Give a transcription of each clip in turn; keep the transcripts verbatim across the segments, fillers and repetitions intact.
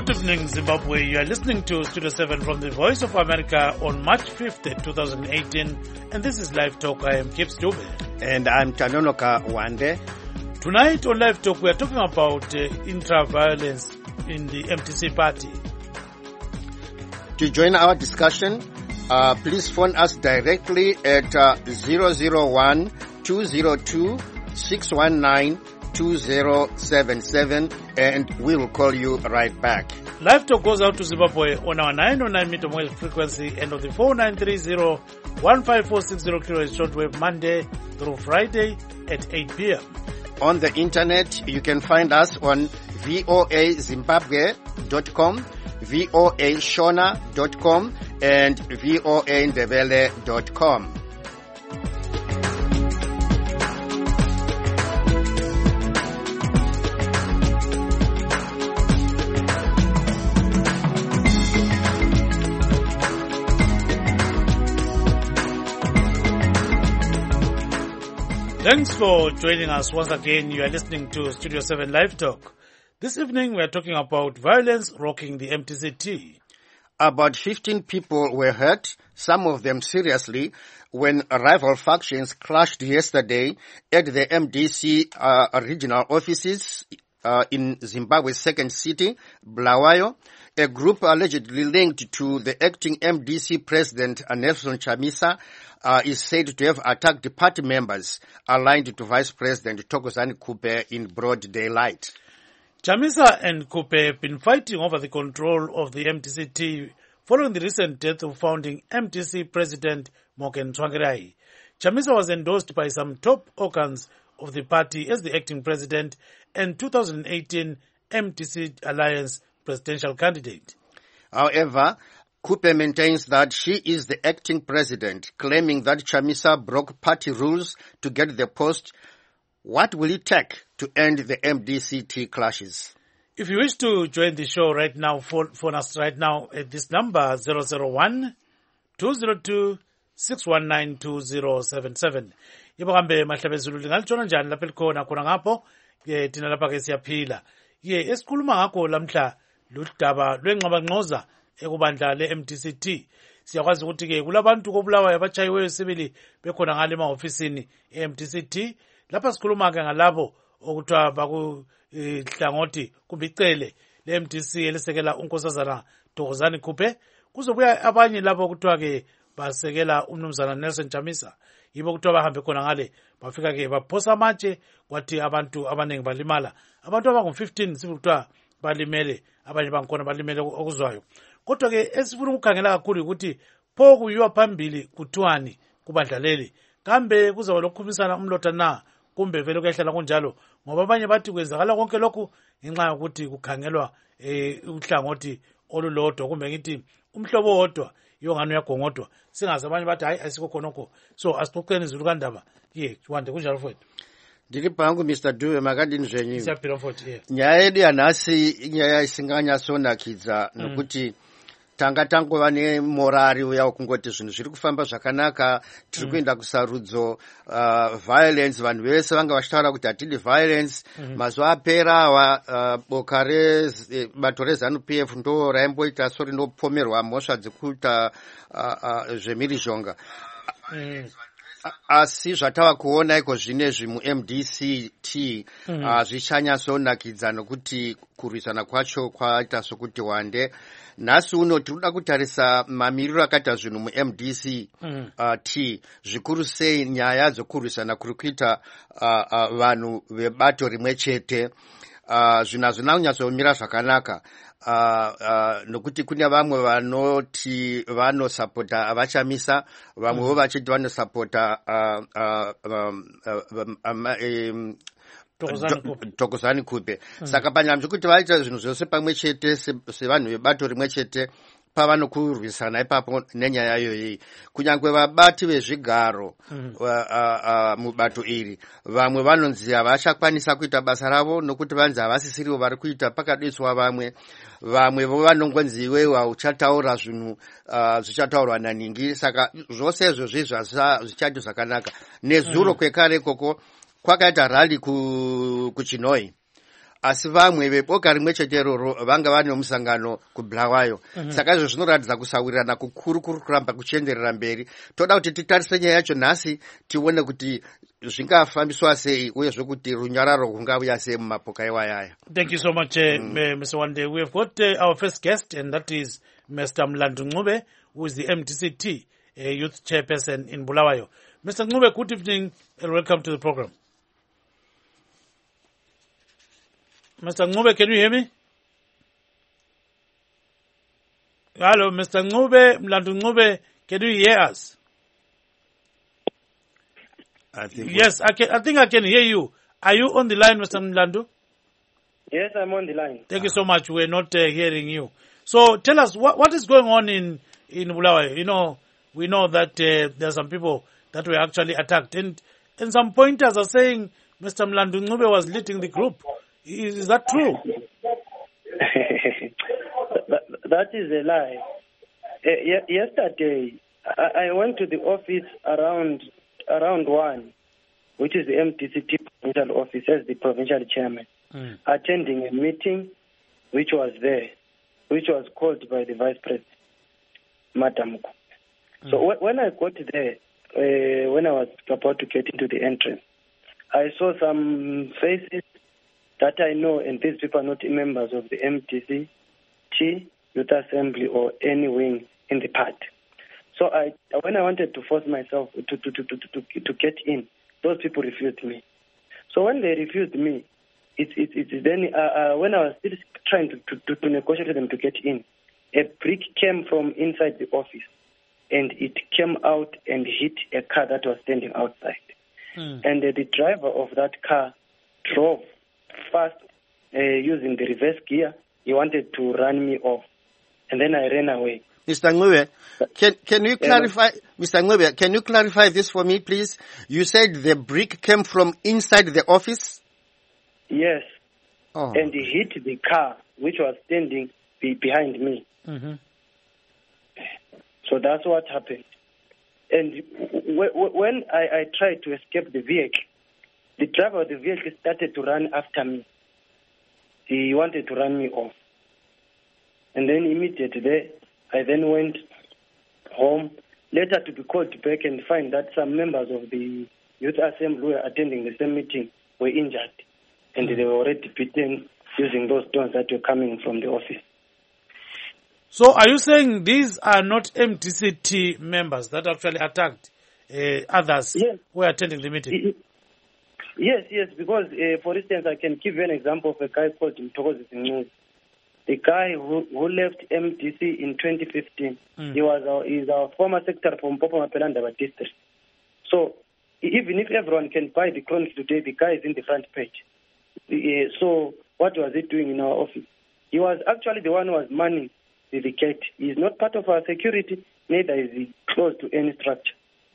Good evening, Zimbabwe. You are listening to Studio seven from the Voice of America on March fifth, twenty eighteen, and this is Live Talk. I am Kip Stube. And I'm Tanonoka Wande. Tonight on Live Talk, we are talking about uh, intra-violence in the M T C party. To join our discussion, uh, please phone us directly at uh, zero zero one, two zero two, six one nine, two zero seven seven, and we will call you right back. Live Talk goes out to Zimbabwe on our nine oh nine meter wave frequency and on the four nine three zero, one five four six zero kilohertz shortwave Monday through Friday at eight p.m. On the internet, you can find us on voa zimbabwe dot com, voa shona dot com, and voa ndebele dot com. Thanks for joining us once again. You are listening to Studio seven Live Talk. This evening we are talking about violence rocking the M T C T. About fifteen people were hurt, some of them seriously, when rival factions clashed yesterday at the M D C uh, regional offices uh, in Zimbabwe's second city, Bulawayo. A group allegedly linked to the acting M D C president, Nelson Chamisa, uh, is said to have attacked party members aligned to Vice President Thokozani Kupe in broad daylight. Chamisa and Kupe have been fighting over the control of the M T C T following the recent death of founding M T C President Morgan Tsvangirai. Chamisa was endorsed by some top organs of the party as the acting president and two thousand eighteen M T C Alliance presidential candidate. However, Kupe maintains that she is the acting president, claiming that Chamisa broke party rules to get the post. What will it take to end the M D C T clashes? If you wish to join the show right now, phone, phone us right now at this number, zero zero one, two zero two, six one nine, two zero seven seven. Yebo kambe mahlabezulu lingalutshona njani lapha elikhona khona ngapho ke thina lapha ke siyaphila. Ye esikhuluma ngakho lamhla ludaba lwengxabangxoza ekubandla le-M D C T. Siyakwazi ukuthi ke kulabantu kobulawayo abatshayiweyo sibili bekhona ngale ema-ofisini e-M D C T. Lapha sikhuluma ke ngalabo okuthiwa bakuhlangothi kumbe icele le-M D C elisekela unkosazana Thokozani Kupe. Kuzobuya abanye labo okuthiwa ke basekela umnumzana Nelson Chamisa. Yibo kuthiwa bahambe khona ngale bafika ke baphosa amatshe kwathi abantu abaningi balimala. Abantu abangu fifteen sibukuthiwa balimele, abanye bangikhona balimele okuzwayo. Kodwa ke esifuna ukukhangela kakhulu ukuthi pho kuyiwa phambili kuthiwani kubandla leli. Kambe kuzaba lokukhumisana umlotha na kumbe vele kuyahlala kunjalo, ngoba abanye bathi kwenzakala konke lokhu ngenxa yokuthi kukhangelwa eh uhlangothi olulodwa kumbe ngithi umhlobo wodwa yongane uyagongodwa. Singazi abanye bathi hayi asikho khonokho. So asixoxeni izulu kandaba. Ye Wande kunjalo mfowethu. Ndiri pangu Mister Dube makadini zvenyu. Siyaphila mfowethu. Yes. Nyaya yedu yanhasi inyaya isinganyasonakidza nokuti tanga tangova nemorari uya wekungoti zvinhu zviri kufamba zvakanaka, tiri kuenda kusarudzo, uh, violence, vanhu vese vanga vachitaura kuti hatidi violence. Mm-hmm. Mazuva apera awa uh, boka rebato reZANU-P F ndo raimboita so rinopomerwa mhosva dzekuita uh, uh, zvemhirizhonga. Mm. Asi zvatava kuona iko zvinezvi mu-M D C T mm. uh, zvichanyasonakidza nokuti kurwisana kwacho kwaita sokuti wande. Nhasi uno tinoda kutarisa mamiriro akaita zvinhu mu-M D C T mm. uh, zvikuru sei nyaya dzokurwisana kuri kuita uh, uh, vanhu vebato rimwe chete. Uh, zvinhu hazvina kunyatsomira zvakanaka. Uh, uh, nokuti kune vamwe vanoti vanosapota avachamisa, vamwewo vachiti vanosapota uh, uh, um, uh, um, um, Thokozani Kupe. Mm. Saka panyama zvekuti vaita zvinhu zvose pamwe chete sevanhu vebato rimwe chete pavanokurwisana ipapo nenyaya iyoyi. Kunyange vabati vezvigaro mm. uh, uh, uh, mubato iri, vamwe vanonzi havachakwanisa kuita basa ravo nokuti vanzi havasisiriwo vari kuita pakadiswa vamwe. Vamwe vanongonzi iwewe hauchataura zvinhu uh, zvichataurwa naningi. Saka zvose izvo zvizvo zvichati zvakanaka. Nezuro mm. kwekare koko kwakaita rally ku kuChinoi. asi vamwe veboka rimwe chete iroro vanga vane musangano kubulawayo. Mm-hmm. Saka izvo zvinoratidza kusawirirana kukuru kuri kuramba kuchienderera mberi. Toda kuti titarise nyaya yacho nhasi tione kuti zvingafambiswa sei uyezve kuti runyararo rungauya sei mumapoka iwayaya. Thank you so much, uh, mm. Mister Wande. We have got uh, our first guest, and that is Mister Mlandu Ncube, who is the M D C T uh, youth chairperson in Bulawayo. Mister Ncube, good evening and welcome to the program. Mister Ncube, can you hear me? Hello, Mister Ncube, Mlandu Ncube, can you hear us? I think yes, I can. I think I can hear you. Are you on the line, Mister Mlandu? Yes, I'm on the line. Thank you so much. We're not uh, hearing you. So tell us what what is going on in in Bulawayo. You know, we know that uh, there are some people that were actually attacked, and and some pointers are saying Mister Mlandu Ncube was leading the group. Is, is that true? that, that is a lie. Uh, yesterday, I, I went to the office around around one, which is the M D C T provincial office as the provincial chairman, mm. attending a meeting which was there, which was called by the vice president, Madam. Mm. So w- when I got there, uh, when I was about to get into the entrance, I saw some faces that I know, and these people are not members of the M D C T Youth Assembly or any wing in the party. So I, when I wanted to force myself to, to, to, to, to, to get in, those people refused me. So when they refused me, it's it, it, then uh, uh, when I was still trying to, to, to negotiate with them to get in, a brick came from inside the office, and it came out and hit a car that was standing outside. Mm. And uh, the driver of that car drove fast uh, using the reverse gear. He wanted to run me off, and then I ran away. Mister Ncube, can can you clarify, yeah. Mister Ncube, can you clarify this for me, please? You said the brick came from inside the office? Yes. Oh. And he hit the car, which was standing be behind me. Mm-hmm. So that's what happened. And w- w- when I, I tried to escape the vehicle, the driver of the vehicle started to run after me. He wanted to run me off. And then immediately, I then went home, later to be called back and find that some members of the youth assembly who were attending the same meeting were injured. And mm. they were already beaten using those stones that were coming from the office. So are you saying these are not M D C T members that actually attacked uh, others yes. who were attending the meeting? Yes, yes, because, uh, for instance, I can give you an example of a guy called Mtokozi Zinguzi. The guy who, who left M D C in twenty fifteen, mm. he was our, he's our former secretary from Popo Mapelanda district. So even if everyone can buy the Chronicle today, the guy is in the front page. Uh, so what was he doing in our office? He was actually the one who was manning the, the gate. He is not part of our security, neither is he close to any structure.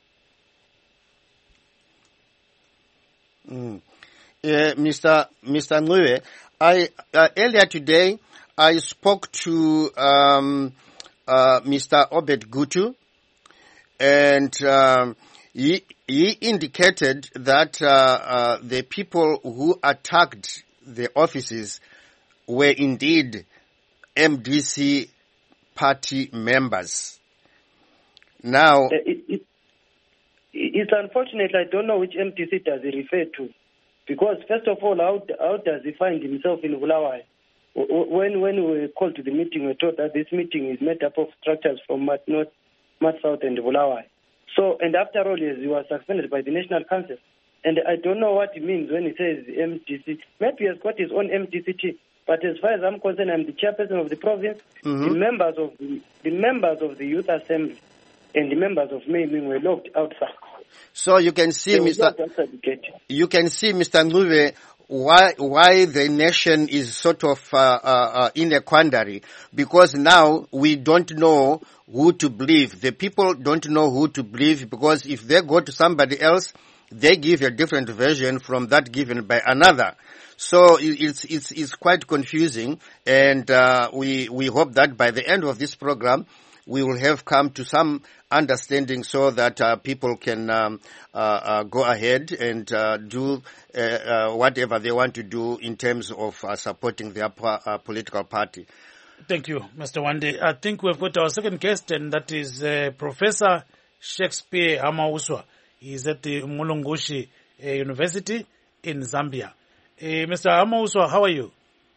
Mm. Uh, Mister Mister Ncube, I uh, earlier today I spoke to um, uh, Mister Obed Gutu, and um, he, he indicated that uh, uh, the people who attacked the offices were indeed M D C party members. Now, it, it, it's unfortunate. I don't know which M D C does he refer to, because first of all, how, how does he find himself in Bulawayo? When when we were called to the meeting, we were told that this meeting is made up of structures from Mat North, Mat South, and Bulawayo. So, and after all, yes, he was suspended by the National Council. And I don't know what he means when he says M D C. Maybe he has got his own M D C T. But as far as I'm concerned, I'm the chairperson of the province. Mm-hmm. The members of the, the members of the youth assembly and the members of Meiming were locked outside. So you can see, Mister You can see, Mister Ncube, why why the nation is sort of uh, uh, in a quandary, because now we don't know who to believe. The people don't know who to believe, because if they go to somebody else, they give a different version from that given by another. So it's it's it's quite confusing, and uh, we we hope that by the end of this program, we will have come to some understanding so that uh, people can um, uh, uh, go ahead and uh, do uh, uh, whatever they want to do in terms of uh, supporting their uh, political party. Thank you, Mister Wande. I think we've got our second guest, and that is uh, Professor Shakespeare Hamauswa. He's at the Mulungushi uh, University in Zambia. Uh, Mister Hamauswa, how are you?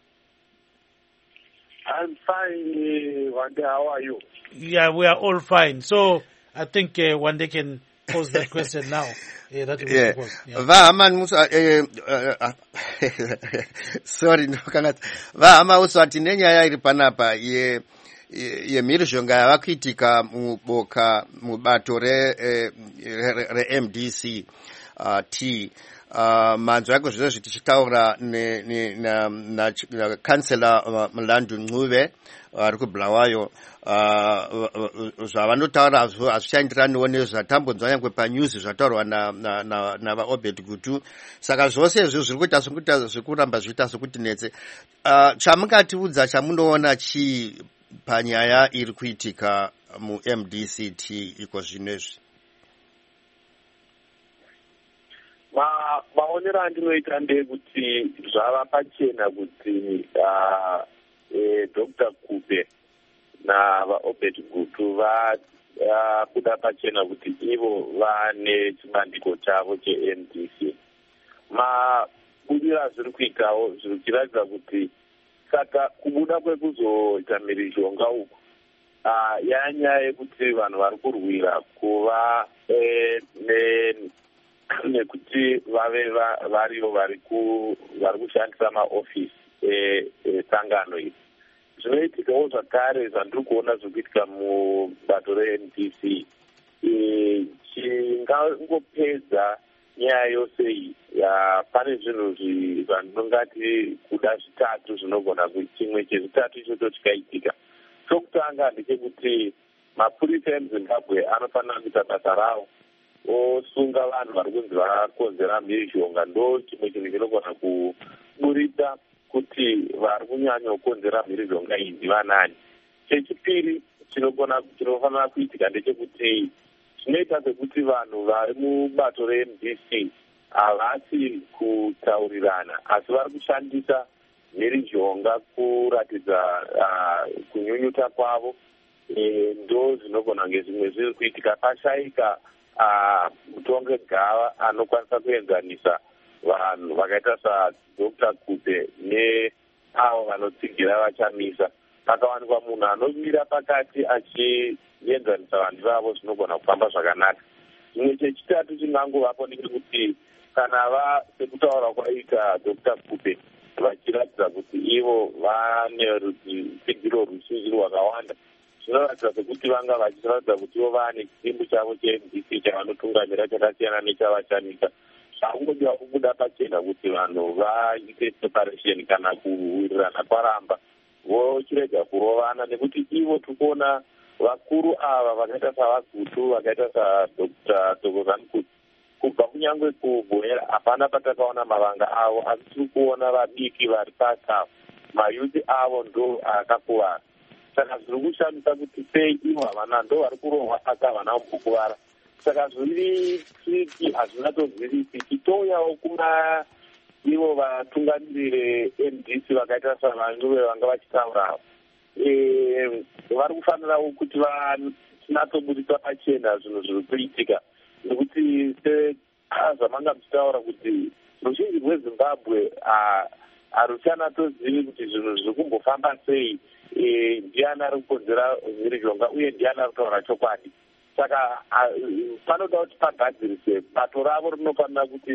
I'm fine, Wande. How are you? Yeah, we are all fine. So I think uh, Wande can pose that question now. Yeah, that will yeah. yeah. Vahama Musa, eh, uh, sorry, no kangati. Vahama Musa tinenyaya iri panapa ye ye mhirizhonga yavakuitika muboka mubato re re M D C uh, T uh, manzwa yako zvino zvitichitaura ne ne na na kansela Mlandu Ncube ari kuBulawayo zvavanotaura hazvichandiraniwo nezvatambonzwa nyangwe panews zvataurwa na na na, na vaObed Gutu. Saka zvose izvo zviri kuita sokuti zvikuramba zviita sokuti netse. uh, chamungatiudza chamunoona chii panyaya iri kuitika muM D C T iko zvinezvi? Ma maonero andinoita ndekuti zvava pachena kuti uh, eh, Doctor Kube na vaObed Gutu vabuda uh, pachena kuti ivo vane chibandiko chavo cheM D C. Mabudira zviri kuitawo zviri kuratidza kuti saka kubuda kwekuzoita mhirizhonga uku uh, yanyaya yekuti vanhu vari kurwira kuva eh, ne nekuti vave variyo vari kushandisa maofisi esangano iri. Zvinoitikawo zvakare zvandiri kuona zviri kuitika mubato reM D C chingangopedza nyaya yose iyi. Pane zvinhu zvandingati kuda zvitatu zvinogona kuti chimwe chezvitatu ichocho chikaitika. Chokutanga ndechekuti mapurisa emuZimbabwe anofanira kuita basa ravo osunga vanhu vari kunzi vakonzera mhirizhonga. Ndo chimwe chinhu chinogona kuburitsa kuti vari kunyanya kukonzera mhirizhonga iyi ndivanani. Chechipiri chinogona chinofanira kuitika ndechekuti zvinoita sekuti vanhu vari mubato reM D C havasi kutaurirana asi vari kushandisa mhirizhonga kuratidza uh, kunyunyuta kwavo. E, ndo zvinogona ngezvimwe zviri kuitika. Pashayika Uh, mutonge gava anokwanisa kuenzanisa vanhu vakaita saDoctor Kube neavo vanotsigira vachamisa. Pakawanikwa munhu anomira pakati achienzanisa vanhu vavo zvinogona kufamba zvakanaka. Chimwe chechitatu chingangovapo ndechekuti kana va sekutaura kwaita Doctor Kube vachiratidza kuti ivo vane rutsigiro ruzhinji rwakawanda, zvinoratidza sekuti vanga vachiratidza kuti ivo vane chisimbu chavo cheM D C chavanotungamira chakasiyana nechavachamisa. Zvakungodiwa kubuda pachena kuti vanhu vaite separation kana kuwirirana kwaramba vochirega kurovana, nekuti ivo tikuona vakuru ava vakaita savaGutu vakaita saDr Thokozani Kuti kubva kunyangwe kubhoera hapana patakaona mavanga avo, asi tiri kuona vadiki vari pasa mayuthi avo ndo akakuvara. Saka zviri kushamisa kuti sei ivo havana ndo vari kurohwa aka havana kumbokuvara. Saka zviri triki hazvinatozivisi. Tichitouyawo kuma ivo vatungamirire M D C vakaita savanhuve vanga vachitaura e, vari kufanirawo kuti vanatobudisa pachena zvinhu zviri kuitika, nekuti zvamanga muchitaura kuti ruzhinji rweZimbabwe haruchanatozivi kuti zvinhu zviri kumbofamba sei, e, ndiani ari kukonzera mhirizhonga uye ndiani ari kutaura chokwadi. Saka panoda kuti pagadzirise bato ravo rinofanira kuti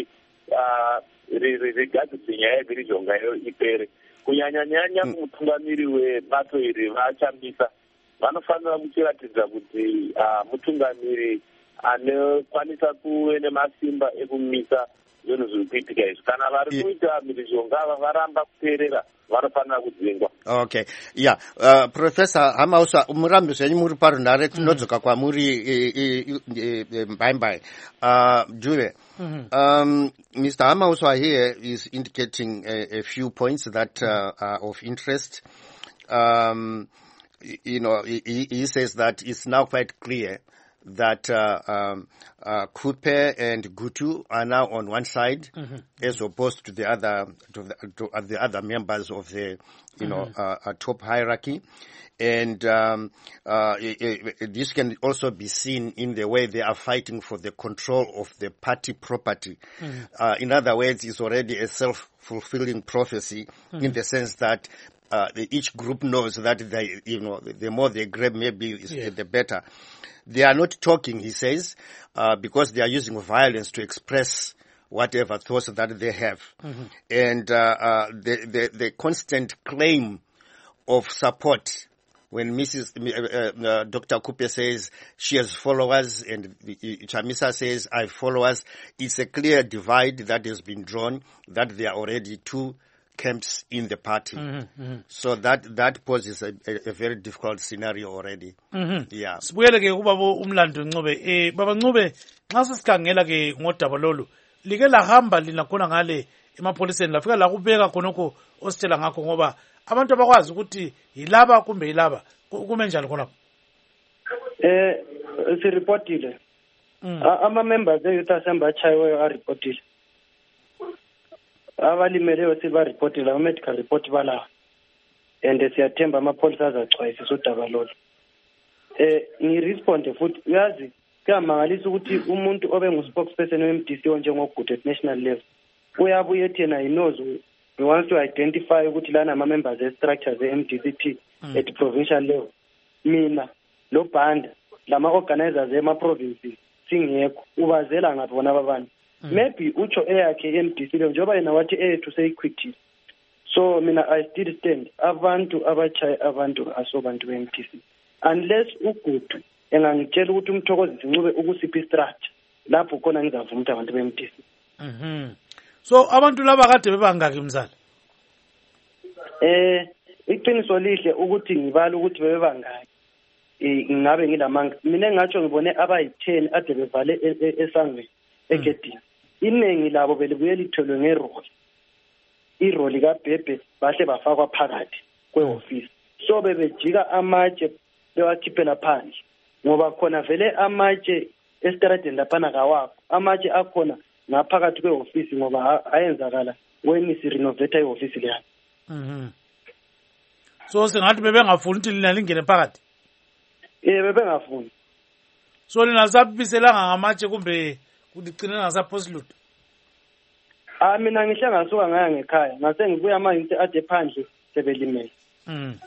rigadzirise nyaya yemhirizhongayo ipere. Kunyanya-nyanya kumutungamiri webato iri vachamisa vanofanira kuchiratidza kuti mutungamiri anokwanisa kuve nemasimba ekumisa zvinhu zviri kuitika izvi. Kana vari kuita mhirizhonga varamba kuteerera vanofanira kudzingwa. Okay, yeah. Uh, Professor Hamauswa, murambi zvenyu muri parunhare tinodzoka kwamuri mbai-mbai. Uh, Juve, mm-hmm. um, Mister Hamauswa here is indicating a, a few points that uh, are of interest. Um, you know, he, he says that it's now quite clear that uh, um, uh, Kupe and Gutu are now on one side, mm-hmm. as opposed to the other to the, to the other members of the, you mm-hmm. know, uh, uh, top hierarchy. And um, uh, it, it, this can also be seen in the way they are fighting for the control of the party property. Mm-hmm. Uh, in other words, it's already a self-fulfilling prophecy, mm-hmm. in the sense that uh, the, each group knows that they, you know, the, the more they grab, maybe is, yeah. the better. They are not talking, he says, uh, because they are using violence to express whatever thoughts that they have. Mm-hmm. And uh, uh, the, the, the constant claim of support, when Missus Uh, uh, Doctor Kupe says she has followers and Chamisa says I have followers, it's a clear divide that has been drawn, that there are already two camps in the party. Mm-hmm, mm-hmm. So that that poses a, a, a very difficult scenario already. Mm-hmm. Yeah. Sibuyele ke ubaba uMlando Ncube. Eh baba Ncube, nxa sikhangela ke ngodaba lolu, like lahamba lina khona ngale emapholiseni lafika la kubeka khonokho ositshela ngakho, ngoba abantu abakwazi ukuthi yilaba kumbe yilaba kume njalo khona. Eh sireportile. Ama members e Youth Assembly achayiwe a reportile. Abalimeleyo sibaripotile ama-medical report balawo, and siyathemba amapholisa azacwayisisa udaba lolu. Eh ngiresponde futhi, uyazi kuyamangalisa ukuthi umuntu obe ngu-spokesperson we-M D C onjengoGutu at national level uyabuye ethi yena he knows, we want to identify ukuthi lana ama-members e-structures e-M D C P mm. at provincial level. Mina lo banda lama-organizers ema-provinces singekho, ubazela ngaphi bona babantu. Mm. Maybe ucho eyakhe e-M D C leyo njengoba yena wathi eyethu seyiquitile. So mina I still stand, abantu abachaye abantu asobantu be-M D C, unless uGutu engangitshela ukuthi uMthokozisi Ncube ukusiphi structure, lapho khona ngizavuma ukuthi abantu be-M D C. Mhm. So abantu laba kade bebangaki mzala? Eh iqiniso lihle ukuthi ngibala ukuthi bebebangaki. Eh ngabe ngilamanga, mina engatsho ngibone abayi-ten ade bevale esangweni egedini. Iningi labo belibuye litholwe ngeroli, iroli kaBhebhe bahle bafakwa phakathi kwe-office. So bebejika amatshe bewakhiphela phandle, ngoba khona vele amatshe esitradeni laphana kawakho, amatshe akhona ngaphakathi kwe-office ngoba ayenzakala when sirenovate i-office leya. Mhm. So singathi bebengafuni ukuthi lina lingene phakathi? Eh bebengafuni. So lina sabiselanga ngamatshe kumbe kudigcina ngasaphosi lutho? Ah mina ngihle ngasuka ngaya ngekhaya, ngase ngibuya manje ade phandle sebelimele. Mm.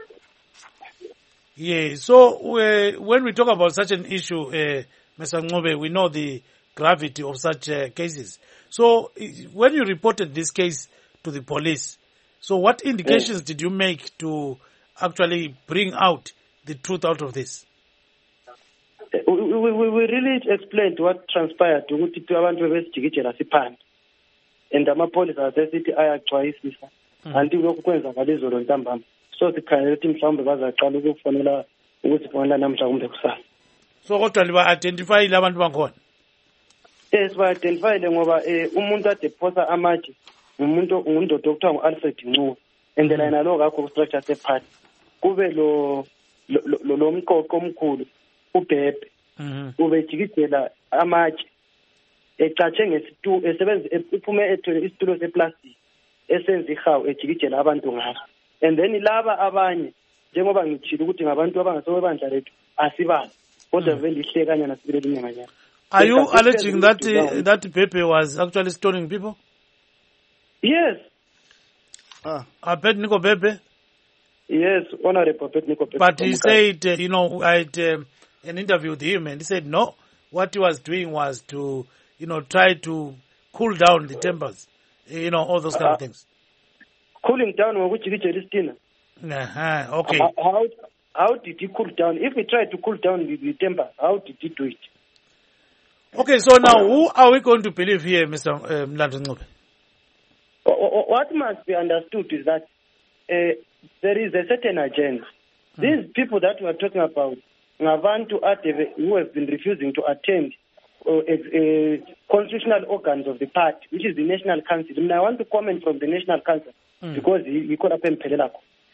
Yeah, so uh, when we talk about such an issue, uh, Mister Ncube, we know the gravity of such uh, cases. So uh, when you reported this case to the police, so what indications yes. did you make to actually bring out the truth out of this? We, we, we really explained what transpired ukuthi abantu besijikijela siphandle, and amapolisa asesithi ayaxwayisisa anti lokhu kwenzakala izolo ntambama. So sikhangela ukuthi mhlawumbe bazaqala ukufonela ukusifonela namhla kumbe kusasa. So kodwa liba identify abantu bakhona? Yes, ba identify ngoba eh umuntu ade phosa amatshe umuntu ungundoda okuthiwa ngu-Alfred Ncube, and la yena lo ngakho ku-structure se-party kube lo lo mqoqo omkhulu uBhebhe ubejikijela amatshe ecatshe ngesitu esebenza ephume ethwele isitulo seplastic esenza ihawu ejikijela abantu ngakho. And then laba abanye njengoba ngitshila ukuthi ngabantu abangasebandla lethu asibazi kodwa vele ihlekanyana sibile linyanganyana. Are you alleging that uh, that Pepe was actually stoning people? Yes. Ah, Abednego Pepe? Yes, Honorable Abednego Pepe. But he said, uh, you know, I had um, an interview with him, and he said no, what he was doing was to, you know, try to cool down the tempers, you know, all those kind uh, of things. Cooling down or which Justina? Uh-huh, okay. How, how how did he cool down? If he tried to cool down the, the temper, how did he do it? Okay, so now who are we going to believe here, Mister Mlando Ncube? What must be understood is that uh, there is a certain agenda. Hmm. These people that we are talking about, Ngavantu Ateve, who have been refusing to attend uh, uh, constitutional organs of the party, which is the National Council. I, mean, I want to comment from the National Council hmm. because he, he called up Mpelelako.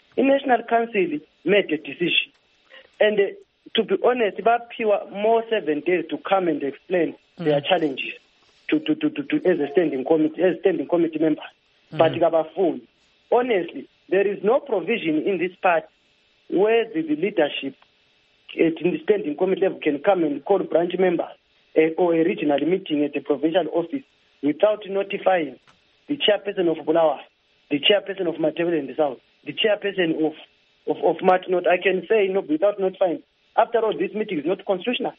The National Council made a decision. And uh, to be honest, baphiwa more seven days to come and explain mm. their challenges to, to, to, to, to as a standing committee, as standing committee members. Mm. But kabafuni. Honestly, there is no provision in this part where the, the leadership at the standing committee level can come and call branch members uh, or a regional meeting at the provincial office without notifying the chairperson of Bulawayo, the chairperson of Matebele in the south, the chairperson of of, of Martinot. I can say no without notifying. After all, this meeting is not constitutional.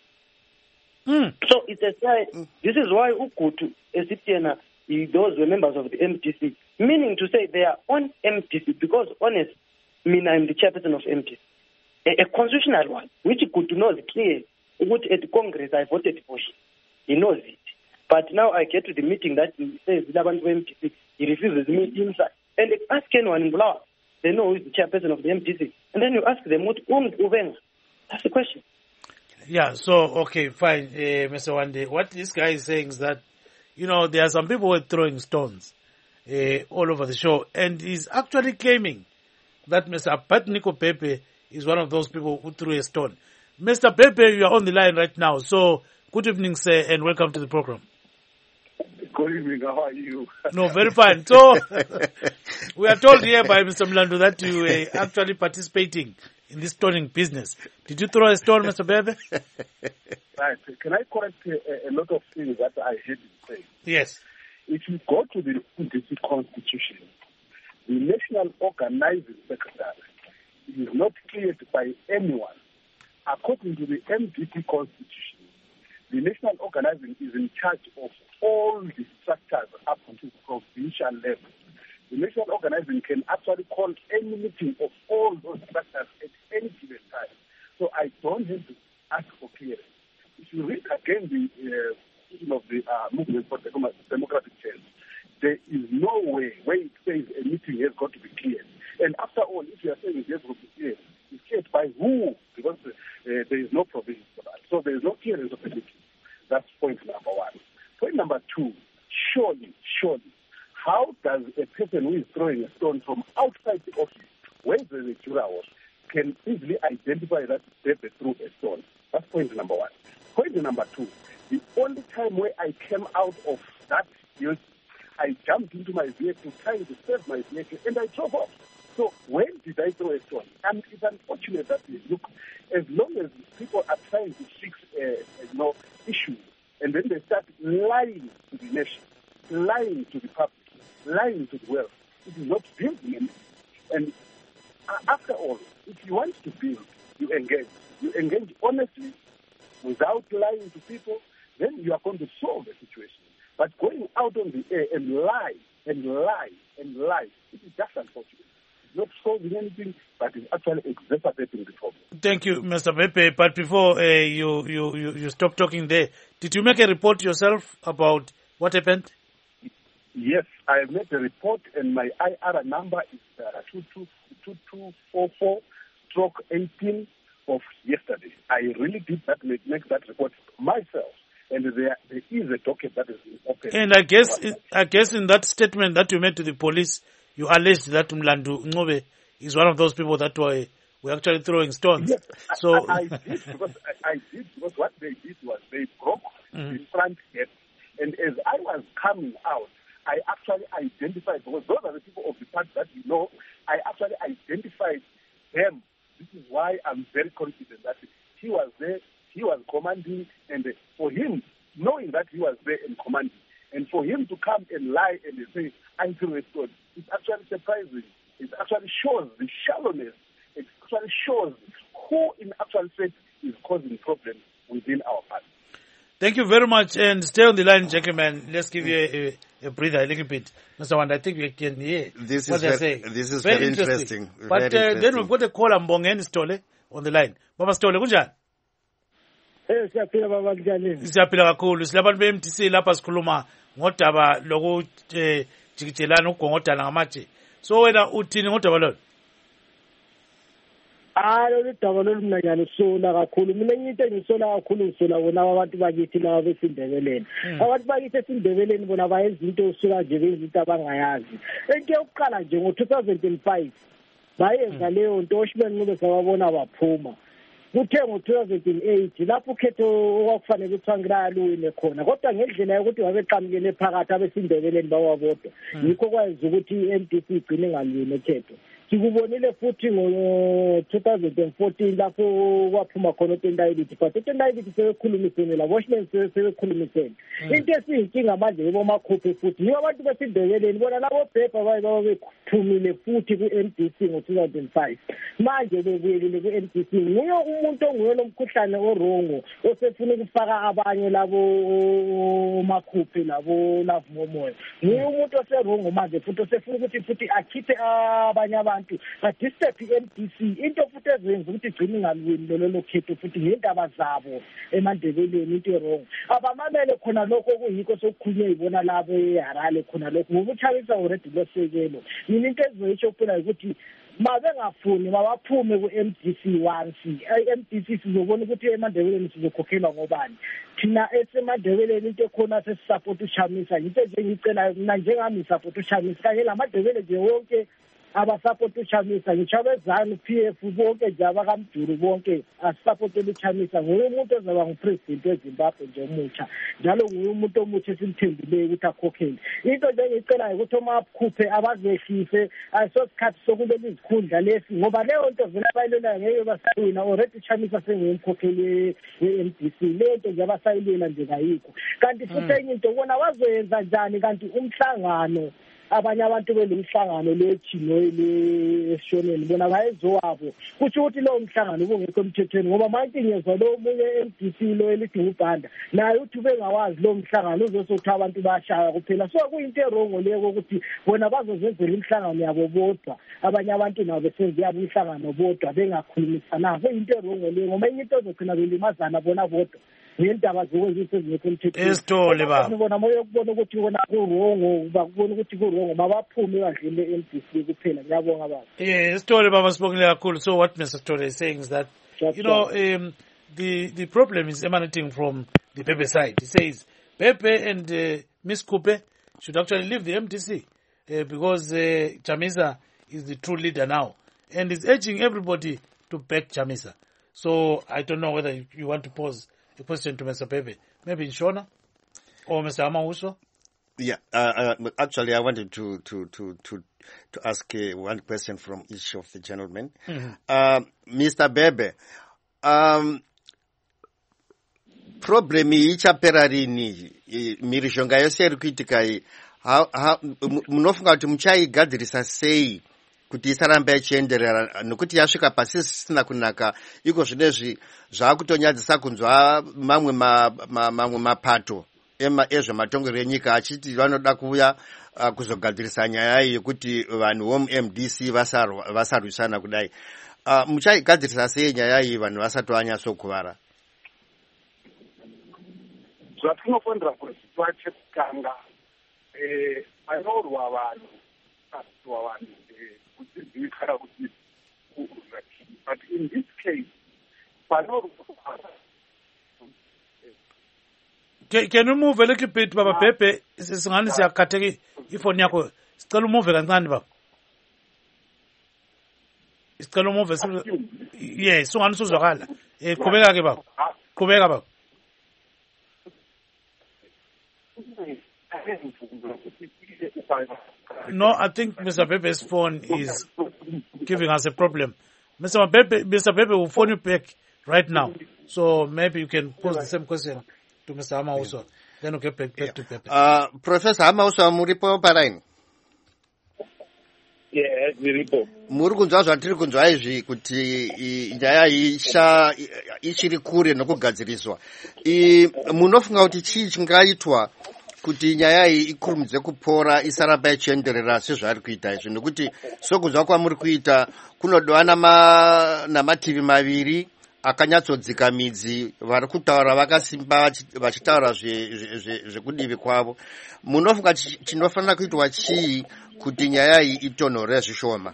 Mm. So it's a mm. This is why Ukutu, Esitiana, those were members of the M T C, meaning to say they are on M T C because, honest, I mean, I'm the chairperson of M T C. A, a constitutional one, which Ukutu knows clear, which at the Congress I voted for him. He knows it. But now I get to the meeting that he says M T C, he refuses me inside. And they ask anyone in Bulawayo, they know who is the chairperson of the M T C. And then you ask them, what Uvenga? That's the question. Yeah, so, okay, fine, uh, Mister Wande. What this guy is saying is that, you know, there are some people who are throwing stones uh, all over the show. And he's actually claiming that Mister Patniko Pepe is one of those people who threw a stone. Mister Pepe, you are on the line right now. So, good evening, sir, and welcome to the program. Good evening, how are you? No, very fine. So, we are told here by Mister Mlando that you were actually participating in this stoning business. Did you throw a stone, Mister Pepe? Right. Can I correct a, a lot of things that I heard you say? Yes. If you go to the M D C Constitution, the National Organizing Secretary is not cleared by anyone. According to the M D C Constitution, the National Organizing is in charge of all the structures up to provincial level. The National Organizing can actually call any meeting of all those structures at any given time. So I don't have to ask for clearance. If you read again the uh, of the uh, Movement for Democratic Change, there is no way where it says a meeting has got to be cleared. And after all, if you are saying it has got to be cleared, it's cleared by who? Because uh, there is no provision for that. So there is no clearance of a meeting. That's point number one. Point number two, surely, surely, how does a person who is throwing a stone from outside the office, where the juror was, can easily identify that they threw a stone? That's point number one. Point number two, the only time where I came out of that building, I jumped into my vehicle trying to save my vehicle, and I drove off. So when did I throw a stone? And it's unfortunate that, look, as long as people are trying to fix uh, you know, issues, and then they start lying to the nation, lying to the public, lying to the world, it is not building anything. And after all, if you want to build, you engage. You engage honestly, without lying to people, then you are going to solve the situation. But going out on the air and lie, and lie, and lie, it is just unfortunate. It's not solving anything, but it's actually exacerbating the problem. Thank you, Mister Pepe. But before uh, you, you, you, you stop talking there, did you make a report yourself about what happened? Yes, I made a report, and my I R number is uh, two two four four stroke eighteen of yesterday. I really did that make, make that report myself, and there, there is a docket that is open. And I guess, I guess in that statement that you made to the police, you alleged that Mlandu Ngobe is one of those people that were, were actually throwing stones. Yes, so I, I did because I, I did because what they did was they broke mm. the front gate, and as I was coming out, I actually identified, because those are the people of the party that you know, I actually identified them. This is why I'm very confident that he was there, he was commanding, and for him, knowing that he was there and commanding, and for him to come and lie and say, I threw a stone, it's actually surprising. It actually shows the shallowness. It actually shows who in actual fact is causing problems within our party. Thank you very much, and stay on the line, gentlemen. Let's give you a, a, a breather a little bit. Mister Wanda, I think we can hear this what is they're very, saying. This is very, very interesting. interesting. But very uh, interesting. then we've got a caller, Mbongeni Stole, on the line. Baba Stole, kunjani? Eh, siyaphila baba kunjani? Siyaphila kakhulu. Silabantu be-M T C lapha sikhuluma ngodaba lokujikijelana ukugongodana ngamatshe. So wena uthini ngodaba lolo? Ah, lolu daba lolu mina ngiyalisola kakhulu. Mina into engisola kakhulu ngisola bona abantu bakithi laba besindebeleni. Abantu bakithi esindebeleni bona bayenza into osuka nje benza into abangayazi. Into yokuqala nje ngo two thousand five bayenza leyo nto oShimeni Ncube sababona baphuma kuthe ngo-two thousand eight lapho ukhetho okwakufanele kuthiwa ngilawini khona kodwa ngendlela yokuthi babeqamukele phakathi abesindebeleni bawabodwa yikho kwayenza ukuthi i-M D C igcine ingalwini ekhetho sikubonile futhi ngo-two thousand fourteen lapho kwaphuma khona uTendayeliti but uTendayeliti sebekhulumisene labo oShimeni sebekhulumisene into esiyinkinga manje yibomakhuphe futhi yibo abantu besindebeleni bona labo bhebha baye baba bephumile futhi ku-M D C ngo-two thousand five manje bebuyelile ku-M D C nguye umuntu onguye lo mkhuhlane orongo osefuna ukufaka abanye labo makhuphe labo lavumomoya nguye umuntu oserongo manje futhi osefuna ukuthi futhi akhiphe abanye abantu badisturb i-M D C into futhi ezenza ukuthi igcine ingalwini lolo khetho futhi ngendaba zabo emandebeleni into erongo abamamele khona lokho kuyikho sokukhulunywa ibona labo eHarare khona lokho ngoba uChamisa already losekelo mina into ezoyisho phela ukuthi mabengafuni mabaphume ku-M D C once i-M D C sizobona ukuthi emandebeleni sizokhokhelwa ngobani thina esemandebeleni into ekhona sesisupport uChamisa yinto nje ngicela mina njengami support uChamisa kanye lamadebele nje wonke abasupport uChamisa ngichabezana P F bonke nje abakamduru bonke asupportele uChamisa nguye umuntu ozoba ngupresident weZimbabwe nje omutsha njalo nguye umuntu omutsha esimthembileyo ukuthi akhokhele into nje ngicela ukuthi omakhuphe abazehlise ayisosikhathi sokuleli izikhundla lesi ngoba leyo nto vele abayilelayo ngeke basayina already uChamisa sengumkhokheli we-M D C leyo nto nje abasayilela nje kayikho kanti futhi enye into bona bazoyenza njani kanti umhlangano abanye abantu belimhlangano lechino lesishoneni bona bayezowabo kusho ukuthi lo mhlangano ubungekho emthethweni ngoba manje ngezwe lo munye M D C lo elidinga ubhanda naye uthi bengawazi lo mhlangano uzosothi abantu bashaya kuphela so kuyinto erongo leyo ukuthi bona bazozenzela imhlangano yabo bodwa abanye abantu nabo besenze yabo imhlangano bodwa bengakhulumisana kuyinto erongo leyo ngoba into ezogcina belimazana bona bodwa ngendaba zokwenza ezingekho emthethweni esitole baba bona moyo kubona ukuthi wona kurongo bakubona ukuthi kurongo mabaphume badlile e-M D C kuphela ngiyabonga baba yeah esitole baba sibongile kakhulu so what Mister Stole is saying is that Just you know um, the the problem is emanating from the Pepe side. He says Pepe and uh, Miss Kupe should actually leave the M D C uh, because uh, Chamisa is the true leader now and is urging everybody to back Chamisa. So I don't know whether you want to pose a question to Mister Pepe, maybe in Shona or Mister Amauso. Yeah, uh, uh, actually, I wanted to to to to to ask uh, one question from each of the gentlemen. Mm-hmm. uh, Mister Bebe, um, problem ichapera rini mirishonga yose iri kuitika iyi munofunga kuti muchaigadzirisa sei kuti isaramba ichienderera nokuti yasvika pasi isina kunaka iko zvinezvi zvakutonyadzisa kunzwa mamwe mamwe mapato ezvematongerero enyika achiti vanoda kuuya uh, kuzogadzirisa nyaya yekuti vanhu vomu-M D C vasarwisana kudai uh, muchaigadzirisa sei nyaya iyi vanhu vasati vanyatsokuvara zvatinofanira kuziva chekutanga panorwa vanhu pasiwa vanhu kudzidzikana kuti but in this case panorwa Can, can you move a little bit, Baba Pepe? Singani siyakhatheka ifoni yakho. Sicela umuve kancane baba. Sicela umuve. Yes, singani suzwakala. Eh qhubeka ke baba. Qhubeka baba. No, I think Mister Pepe's phone is giving us a problem. Mister Pepe, Mister Pepe will phone you back right now. So maybe you can pose the same question to Mister Amauso. Then we'll get back, back yeah. to Pepe. Uh, Professor Amauso, muripo paraini? Yes, muripo. Muri kunzwa zvatiri kunzwa izvi kuti nyaya isha ichiri kure nokugadziriswa. Munofunga kuti chii chingaitwa kuti nyaya iyi ikurumidze kupora isaramba ichienderera sezvari kuita izvi nokuti sokunzwa kwamuri kuita kunodwa namativi maviri akanyatsodzika midzi vari kutaura vakasimba vachitaura zvekudivi kwavo. Munofunga chinofanira kuitwa chii kuti nyaya iyi itonhore zvishoma?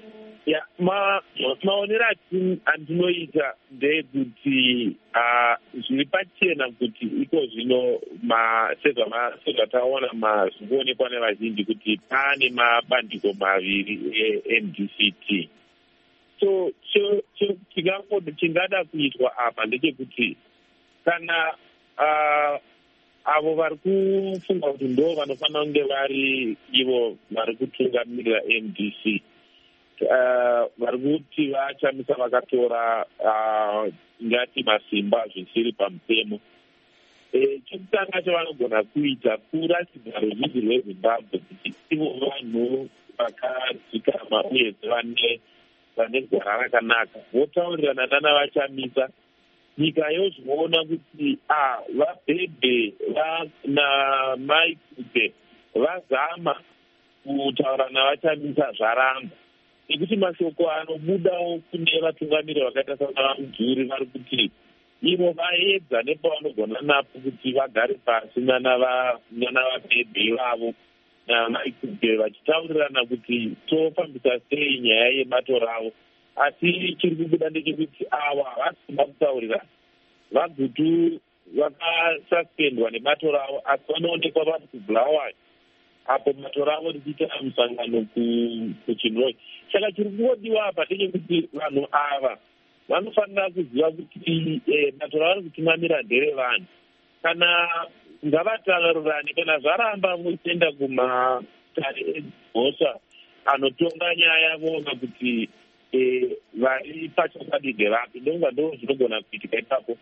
Ya ma maonero andinoita ndekuti zviri pachena kuti iko zvino sezvatakaona zvikuonekwa nevazhinji kuti pane mabandiko maviri e-M D C T. So chingada kuitwa apa ndechekuti kana avo vari kufunga kuti ndo vanofanira kunge vari ivo vari kutungamirira M D C vari kuti vachamisa vakatora ngati masimba zvisiri pamutemo. Chekutanga chavanogona kuita kuratidza ruzhinji rwezimbabwe kuti ivo vanhu vakadzikama uyezve vane vane gwara rakanaka votaurirana nanavachamisa nyika yozvinoona kuti a vabhebhe namaikute vazama kutaura navachamisa zvaramba nekuti mashoko anobudawo kune vatungamiri vakaita sanavamudhuri vari kuti ivo vaedza nepavanogona napo kuti vagare pasi nanavabhebhe vavo namaikute vachitaurirana kuti tofambisa sei nyaya yebato ravo. Asi chiri kubuda ndechekuti ava havasina kutaurirana vagutu vakasuspendwa nebato ravo asi vanoonekwa vari kubulawayo apo bato ravo richiita musangano kuchinoi. Saka chiri kungodiwa apa ndechekuti vanhu ava vanofanira kuziva kuti bato ravari kutungamira nderevanhu. Kana ngavataururane kana zvaramba muchienda kumatare ebhosva anotonga nyaya voona kuti vari pachokwadi nderapi ndonga ndo zvinogona kuitika ipapo.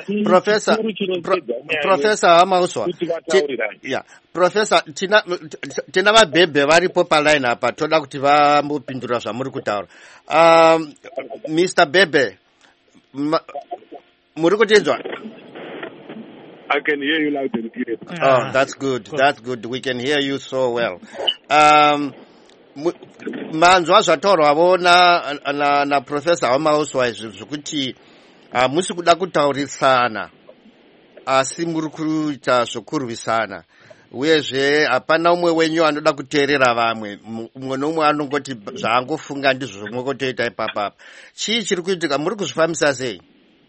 Profesa Hamauswa, Profesa, tina vabhebhe varipo paline apa toda kuti vambopindura zvamuri kutaura. Mister Bebe, muri kutinzwa? I can hear you loud and clear. Oh, that's good. That's good. We can hear you so well. Um, manzwa zvataurwavo na, na, na Profesa Hamauswa izvi zvokuti hamusi kuda kutaurisana asi muri kuita zvokurwisana uyezve hapana umwe wenyu anoda kuteerera vamwe, umwe nomwe anongoti zvaangofunga ndizvo zvomwokotoita ipapapa. Chii chiri kuitika? Muri kuzvifambisa sei?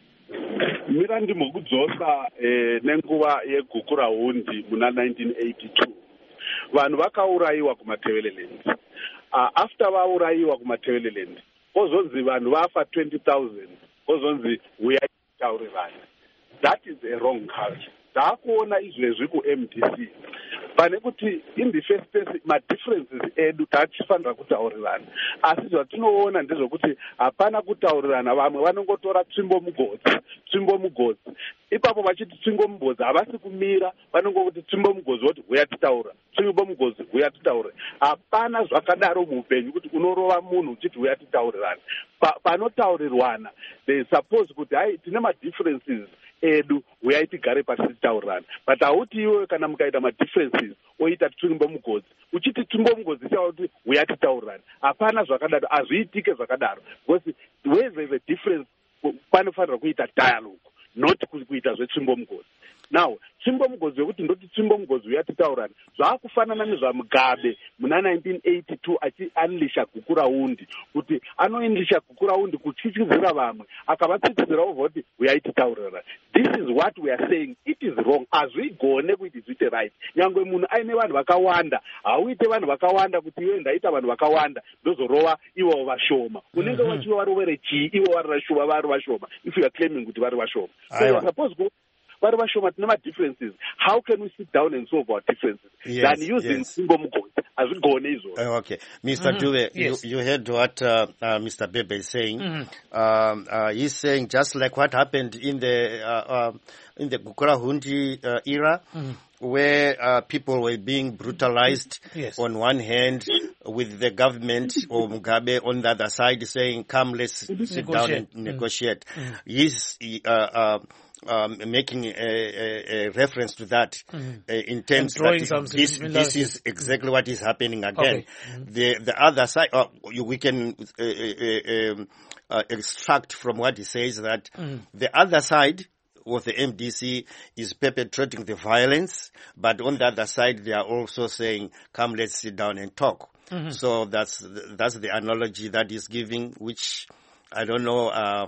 Mira ndimokudzosa eh, nenguva yeguku rahundi muna nineteen eighty-two vanhu vakaurayiwa kumateveleland. Uh, after vaurayiwa kumateveleland kozonzi vanhu vafa twenty thousand kozonzi uyai taurirana. That is a wrong culture. Taakuona izvezvi ku-M D C pane kuti in the first place madifferences edu tatifanira kutaurirana asi zvatinoona ndezvokuti hapana kutaurirana. Vamwe vanongotora tsvimbo mugodzi tsvimbo mugodzi ipapo vachiti tsvimbo mugodzi havasi kumira vanongokuti tsvimbo mugodzi voti huya titaura tsvimbo mugodzi huya titaura. Hapana zvakadaro muupenyu kuti unorova munhu uchiti huya titaurirana. Panotaurirwana they suppose kuti hai tine madifferences edu uyai tigare pasi titaurirana, but hauti iwe kana mukaita madifferences oita tsvimbo mugodzi uchiti tsvimbo mugodzi chava kuti uyai titaurirana. Hapana zvakadaro, hazviitike zvakadaro because where there is a difference panofanira kuita dialogue not kuita zvetsvimbo mugodzi. Now tsvimbo mugodzi yokuti ndoti tsvimbo mugodzi uya titaurana zvaakufanana nezvamugabe muna nineteen eighty-two achianlisha guku raundi kuti anoendlisha guku raundi kuchichidzira vamwe akavatsitsidzira obva kuti uyai titaurirana. This is what we are saying. It is wrong. Hazvigone kuti zviite right. Nyangwe munhu aine vanhu vakawanda hauite vanhu vakawanda kuti iwe ndaita vanhu vakawanda ndozorova ivo vashoma. Unenge wachiva vari were chii ivo vari vashoma vari vashoma if you are claiming kuti vari vashoma. So you are supposed to vari vashoma tine madifferences. How can we sit down and solve our differences? Yes, than using single yes. mugodi hazvigone izvozvo. Uh, okay, Mister Mm-hmm. Dube, yes. you, you heard what uh, uh, Mister Bebe is saying. Mm-hmm. Um, uh, he's saying just like what happened in the uh, uh, in the Gukurahundi uh, era, mm-hmm. where uh, people were being brutalized yes. on one hand, with the government or Mugabe on the other side saying, "Come, let's sit negotiate. down and mm-hmm. negotiate." Mm-hmm. He's uh, uh, Um, making a, a, a reference to that mm. uh, in terms that this, this is exactly mm. what is happening again. Okay. Mm. The the other side, uh, you, we can uh, uh, um, uh, extract from what he says that mm. the other side of the M D C is perpetrating the violence, but on the other side they are also saying, "Come, let's sit down and talk." Mm-hmm. So that's that's the analogy that he's giving, which I don't know. Uh,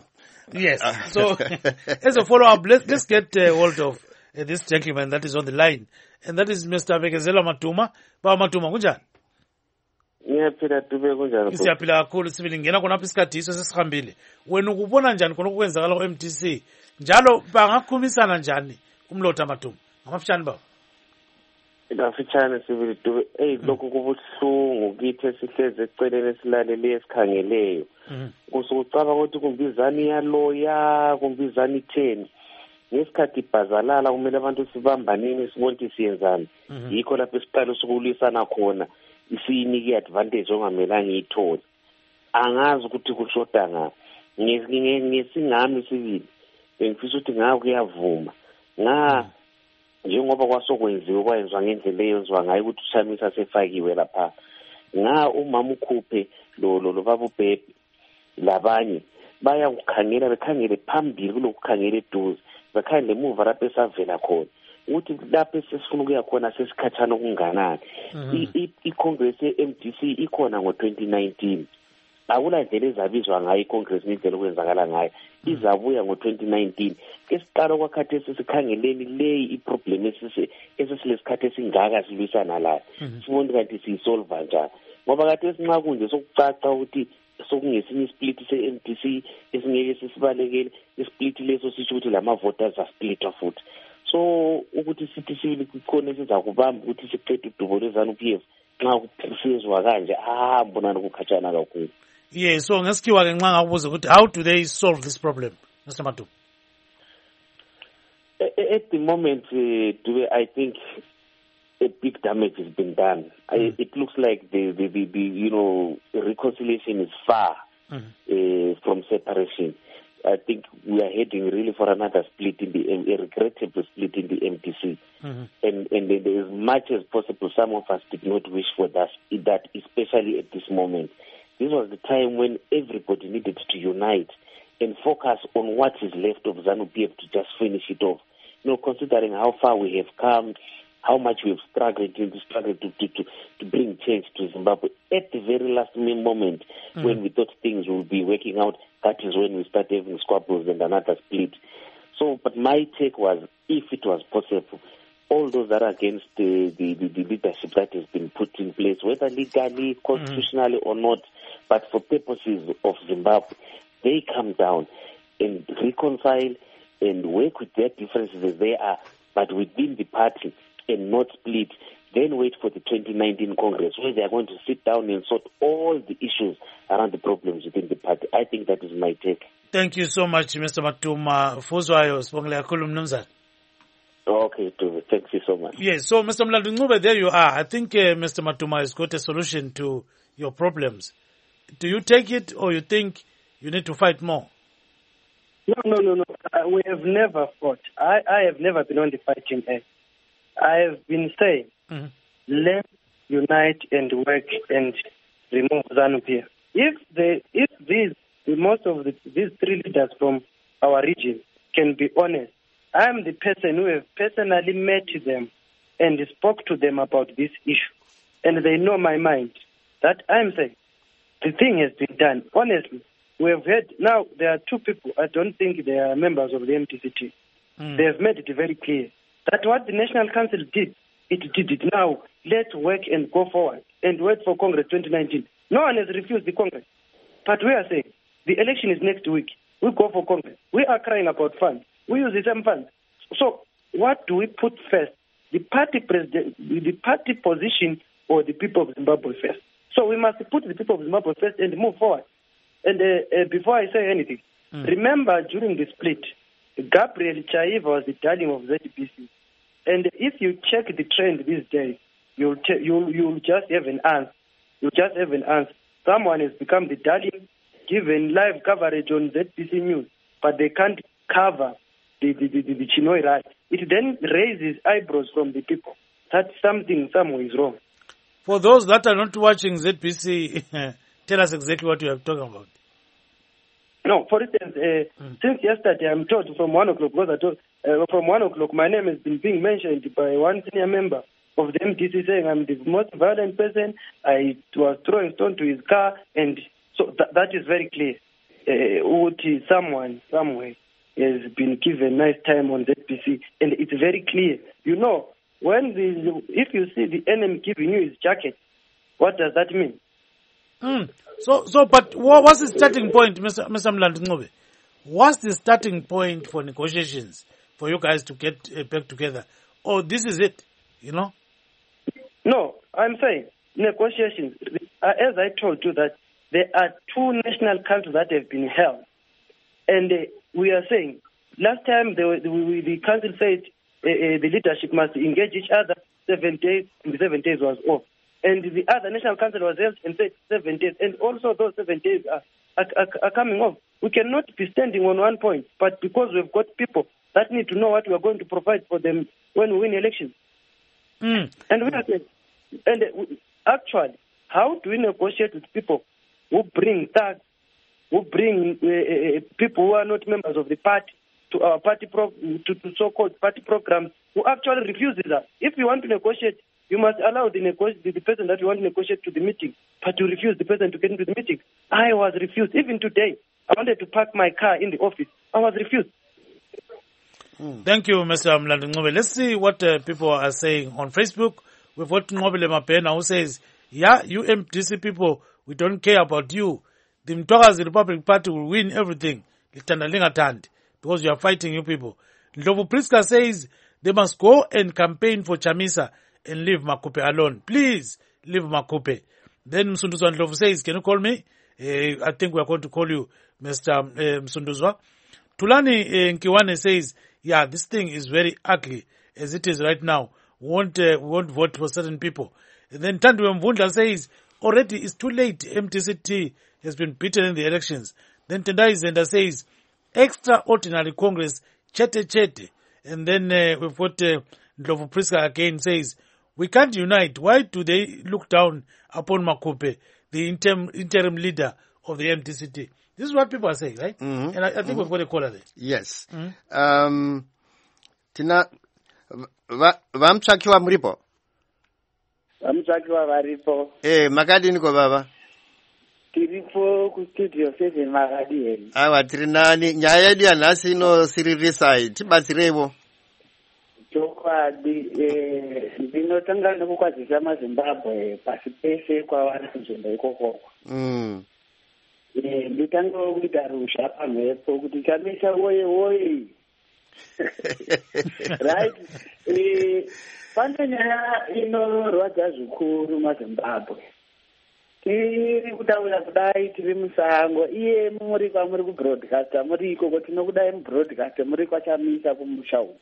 Yes. So, as a follow-up, let, let's get uh, hold of uh, this gentleman that is on the line, and that is Mister Bekezela Matuma. Baba Matuma, kunjani? Ngiyaphila Dube kunjani? Siyaphila kakhulu sibili ngena khona apha isikhathi sesihambile. Wena ukubona njani khona okwenzakala ku-M D C? Njalo bangakhumisana njani umlotha Matuma? Ngamafishane baba. Ngafitshane sibili Dube. Hey, lokho kubuhlungu kithi esihleze eceleni esilalele esikhangeleyo. Kusukucaba ukuthi kumbizana iyaloya, kumbizana itheni. Ngesikhathi ibhazalala kumele abantu sibambanini sibone ukuthi siyenzani. Yikho lapho isiqalo sokulisana khona. Isiyinike advantage ongamelanga iyithole. Angazi ukuthi kushoda ngaphi. Ngesingami sibili. Bengifisa ukuthi ngawo kuyavuma. Nga njengoba kwasokwenziwe kwayenziwa ngendlela eyenziwa ngayo ukuthi uShamisa sefakiwe lapha. Nga umama ukhuphe lo lo baba uBhebhe labanye baya ukukhangela bekhangele phambili kulokukhangela eduze. Bekhangele emuva lapho esavela khona. Ukuthi lapho sesifuna ukuya khona sesikhathana okunganani. I-Congress ye-M D C ikhona ngo twenty nineteen. Akula ndlela ezabizwa ngayo iCongress ngendlela okwenzakala ngayo. Izabuya ngo twenty nineteen. Kesiqala kwakhathi sesikhangeleni leyi iproblem esise esisilesikhathi esingaka silwisana la. Sibone kanti siyisolve njani. Ngoba kade esinxa kunje sokucaca ukuthi sokungesinye isplit se-M D C esingeke sisibalekele isplit leso sisho ukuthi lama voters are split futhi. So ukuthi sithi sibili kukhona esiza kubamba ukuthi siqede udubo lwezanu P F nxa kuphisizwa kanje ah mbonana ukukhatshana kakhulu. Yeah, so ngesikhiwa ke nxa ngakubuza ukuthi how do they solve this problem, Mister Matuma? At the moment, uh, I think a big damage has been done. Mm. I, it looks like the, the, the, the you know reconciliation is far mm. uh, from separation. I think we are heading really for another split in the a regrettable split in the M D C, mm-hmm. and and as much as possible, some of us did not wish for that. That especially at this moment, this was the time when everybody needed to unite and focus on what is left of ZANU P F to just finish it off. You know, considering how far we have come, how much we have struggled to struggle to, to, to, to bring change to Zimbabwe. At the very last moment, mm. when we thought things would be working out, that is when we started having squabbles and another split. So, but my take was, if it was possible, all those that are against the, the, the, the leadership that has been put in place, whether legally, constitutionally mm. or not, but for purposes of Zimbabwe, they come down and reconcile and work with their differences as they are, but within the party, and not split, then wait for the twenty nineteen Congress where they are going to sit down and sort all the issues around the problems within the party. I think that is my take. Thank you so much, Mister Matuma. Fuzwayo, sibongela kakhulu mnumzana. Okay, thank you so much. Yes, so Mister Mlando Ncube, there you are. I think uh, Mister Matuma has got a solution to your problems. Do you take it, or you think you need to fight more? No, no, no, no. Uh, we have never fought. I, I have never been on the fighting end. I have been saying, mm-hmm. let's unite and work and remove ZANU P F. If they, if these, most of the, these three leaders from our region can be honest, I am the person who have personally met them and spoke to them about this issue, and they know my mind. That I am saying, the thing has been done. Honestly, we have heard, now there are two people, I don't think they are members of the M T C T. Mm. They have made it very clear that what the National Council did, it did it. Now, let's work and go forward and wait for Congress twenty nineteen. No one has refused the Congress. But we are saying, the election is next week. We go for Congress. We are crying about funds. We use the same funds. So, what do we put first? The party president, the party position, or the people of Zimbabwe first? So, we must put the people of Zimbabwe first and move forward. And uh, uh, before I say anything, mm. remember during the split, Gabriel Chaiva was the darling of Z B C. And if you check the trend these days, you'll, te- you'll, you'll just have an answer. You'll just have an answer. Someone has become the darling, given live coverage on Z B C News, but they can't cover the, the, the, the, the Chinoi right. It then raises eyebrows from the people. That something somewhere is wrong. For those that are not watching Z B C, tell us exactly what you are talking about. No, for instance, uh, mm. since yesterday I'm told from one o'clock, because I told, uh, from one o'clock my name has been being mentioned by one senior member of the M D C saying I'm the most violent person. I was throwing stone to his car, and so th- that is very clear. uh, someone somewhere has been given nice time on Z P C, and it's very clear. You know, when the, if you see the enemy giving you his jacket, what does that mean? Mm. So, so, but what, what's the starting point, Mister Mister Mlandinobe? What's the starting point for negotiations for you guys to get uh, back together? Oh, this is it, you know? No, I'm saying negotiations. Uh, as I told you that there are two national councils that have been held, and uh, we are saying last time the the, the council said uh, uh, the leadership must engage each other seven days, and the seven days was off. And the other national council was held and said seven days, and also those seven days are, are, are, are coming off. We cannot be standing on one point, but because we've got people that need to know what we are going to provide for them when we win elections. Mm. And we are saying, and actually, how do we negotiate with people who bring thugs, who bring uh, uh, people who are not members of the party to our party pro- to, to so-called party programs, who actually refuses us? If you want to negotiate, you must allow the, nego- the person that you want to negotiate to the meeting, but you refuse the person to get into the meeting. I was refused. Even today, I wanted to park my car in the office. I was refused. Mm. Thank you, Mister Mlandinobe. Let's see what uh, people are saying on Facebook. We've got Nobile Mapena who says, yeah, you M D C people, we don't care about you. The Mtokazi Republic Party will win everything. Because you are fighting you people. Ndlovu Priska says, they must go and campaign for Chamisa and leave Makupe alone. Please, leave Makupe. Then Msunduzwa Ndlovu says, can you call me? Uh, I think we are going to call you, Mister Uh, Msunduzwa. Tulani uh, Nkiwane says, yeah, this thing is very ugly as it is right now. We won't, uh, we won't vote for certain people. And then Tandwe Mvundla says, already it's too late. M T C T has been beaten in the elections. Then Tendai Zenda says, extraordinary Congress, chete chete. And then uh, we've got uh, Ndlovu Priska again says, we can't unite. Why do they look down upon Makupe, the interim, interim leader of the M T C T? This is what people are saying, right? Mm-hmm. And I, I think mm-hmm. we've got a caller there. Yes. Mm-hmm. Um, tina, vamtsvakiwa muripo? Vamtsvakiwa varipo. Eh, makadini ko baba? Tiripo ku studio seven makadini. Awa, tiri nani. Nyaya yedu ya nasi inosiririsa, tibatsirevo. Chokwadi, ndinotanga nekukwazisa maZimbabwe pasi pese kwavari kunzvimbo ikoko. Mm. Nditanga kuita rusha pamhepo kuti Chamisa woye woye. Right? Eh, pane nyaya inorwadza zvikuru maZimbabwe. Tiri kutaura kudai tiri musango, iye muri kwamuri kubroadcasta muri ikoko tinokudai mubroadcasta muri kwaChamisa kumusha uko.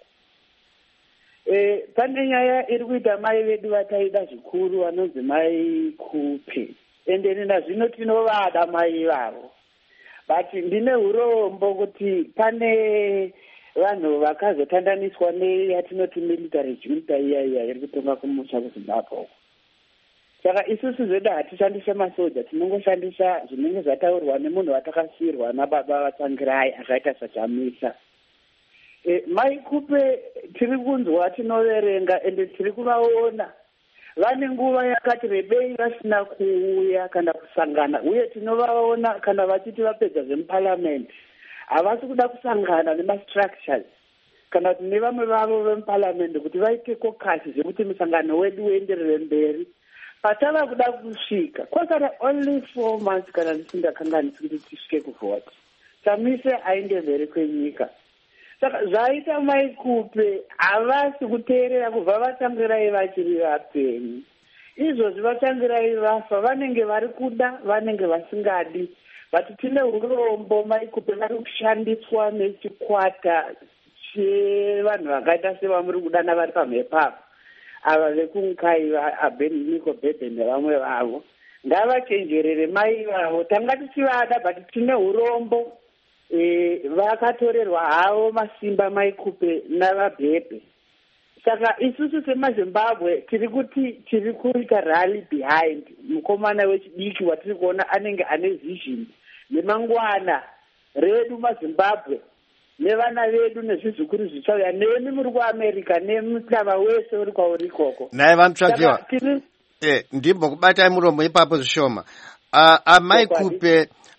Eh, pane nyaya iri kuita mai vedu vataida zvikuru vanonzi mai Kupe. Ende nina zvino tinovada mai vavo. But ndine urombo kuti pane vanhu vakazotandaniswa neyatinoti military junta iya iya iri kutonga kumusha kuZimbabwe. Saka isusu zvedu hatishandise masoja, tinongoshandisa zvinenge zvataurwa nemunhu watakasiyirwa nababa vaTsangirai akaita saChamisa. E, mai Kupe tiri kunzwa tinoverenga ende tiri kuvaona. Vane nguva yakati rebei vasina kuuya kana kusangana, uye tinovaona kana vachiti vapedza zvemuparliament havasi kuda kusangana nemastructures kana kuti nevamwe vavo vemuparliament kuti vaite kokasi zvekuti musangano wedu uenderere mberi. Patava kuda kusvika kwasara only four months kana ndisingakanganisi kuti tisvike kuvhota. Chamisa aende mberi kwenyika. Saka zvaita mai Kupe havasi kuteerera kubva vaTsangirai vachiri vapenyu. Izvozvi vaTsangirai vafa vanenge vari kuda, vanenge vasingadi. Vati tine urombo mai Kupe vari kushandiswa nechikwata chevanhu vakaita sevamuri kudana vari pamhepo ava vekunkai aBeniko Bebe nevamwe vavo. Ngavachenjerere mai vavo. Tanga tichivada but tine urombo. E, vakatorerwa havo masimba mai Kupe navaBhebhe. Saka isusu semaZimbabwe tiri kuti tiri kuita rally behind mukomana wechidiki watiri kuona anenge ane vision nemangwana redu maZimbabwe nevana vedu nezvizukuru zvichauya nemi muri kuAmerica nemutlava wese uri kwauri ikoko. Naye vamtsvakiwa. Eh, ndimbo kubatai muromo ipapo zvishoma. Uh, amai Kupe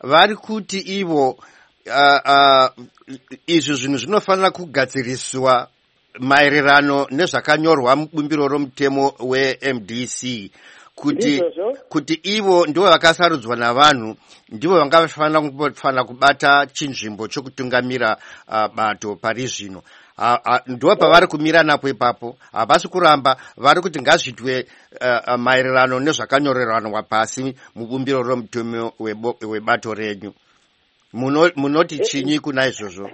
vari kuti ivo uh, uh, izvi zvinhu zvinofanira kugadziriswa maererano nezvakanyorwa mubumbiro romutemo we-M D C kuti kuti ivo ndivo vakasarudzwa navanhu ndivo vangafanira kumbofanira kubata chinzvimbo chokutungamira uh, bato pari zvino. Uh, uh, ndo pavari kumira napo ipapo havasi kuramba vari kuti ngazvitwe uh, uh, maererano nezvakanyoreranwa pasi mubumbiro romutemo webato renyu. Munoti muno chinyi kuna izvozvo?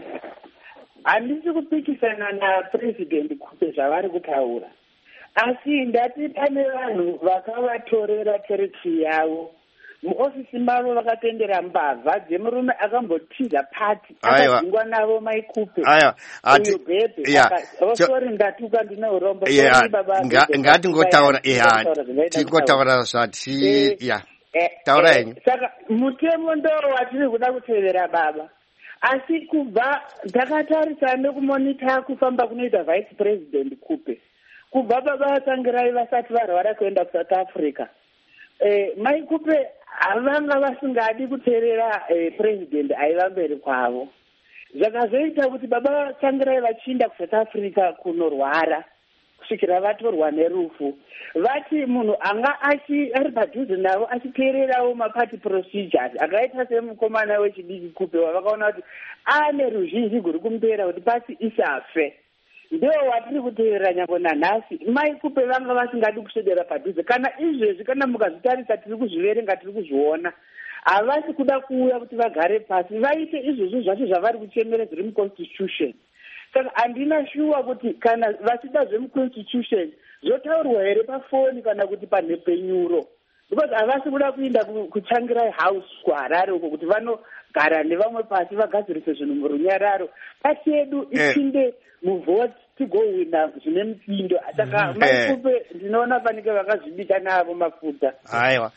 Handisi kupikisana naPresident Kupe zvavari kutaura, asi ndati pane vanhu vakavatorera territory yavo muofisi mavo vakatendera mbavha dzemurume akambotiza pati akadzingwa navo Mai Kupe uyu Bhebhe osori ndatuka ndine urombo ngatingotaura tingotaura zvati ya taura henyu. Saka mutemo ndo watiri kuda kutevera baba, asi kubva takatarisa nekumonita kufamba kunoita Vice President Kupe kubva baba Tsvangirai vasati varwara kuenda kuSouth Africa. Eh, Mai Kupe havanga vasingadi kuteerera eh, president aiva mberi kwavo. Zvakazoita kuti baba Tsvangirai vachiinda kuSouth Africa kunorwara kusvikira vatorwa nerufu, vati munhu anga achi ari padhuze navo achiteererawo maparty procedures akaita semukomana wechidiki Kupe wavakaona kuti ane ruzhinji guri kumpera kuti pasi isafe. Ndio watiri kuteerera nyangwe nanhasi. Mai Kupe vanga vasingadi kuswedera padhuze, kana izvezvi kana mukazvitarisa tiri kuzviverenga tiri kuzviona havasi kuda kuuya kuti vagare pasi vaite izvozvo zvacho zvavari kuchemera zviri muconstitution. Saka handina shuwa kuti kana vachida zvemuconstitution zvotaurwa here pafoni kana kuti panhepenyuro, because havasi kuda kuinda kuTsvangirai house kuHarare uko kuti vanogara nevamwe pasi vagadzirise zvinhu murunyararo. Pasi yedu ipinde muvhoti tigowina zvine mupindo. Saka Mai Kupe ndinoona panike vakazvibika navo mafuta. Aiwa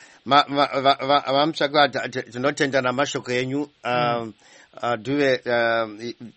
vamutsvaka tinotenda namashoko enyu. um Uh, do it, um,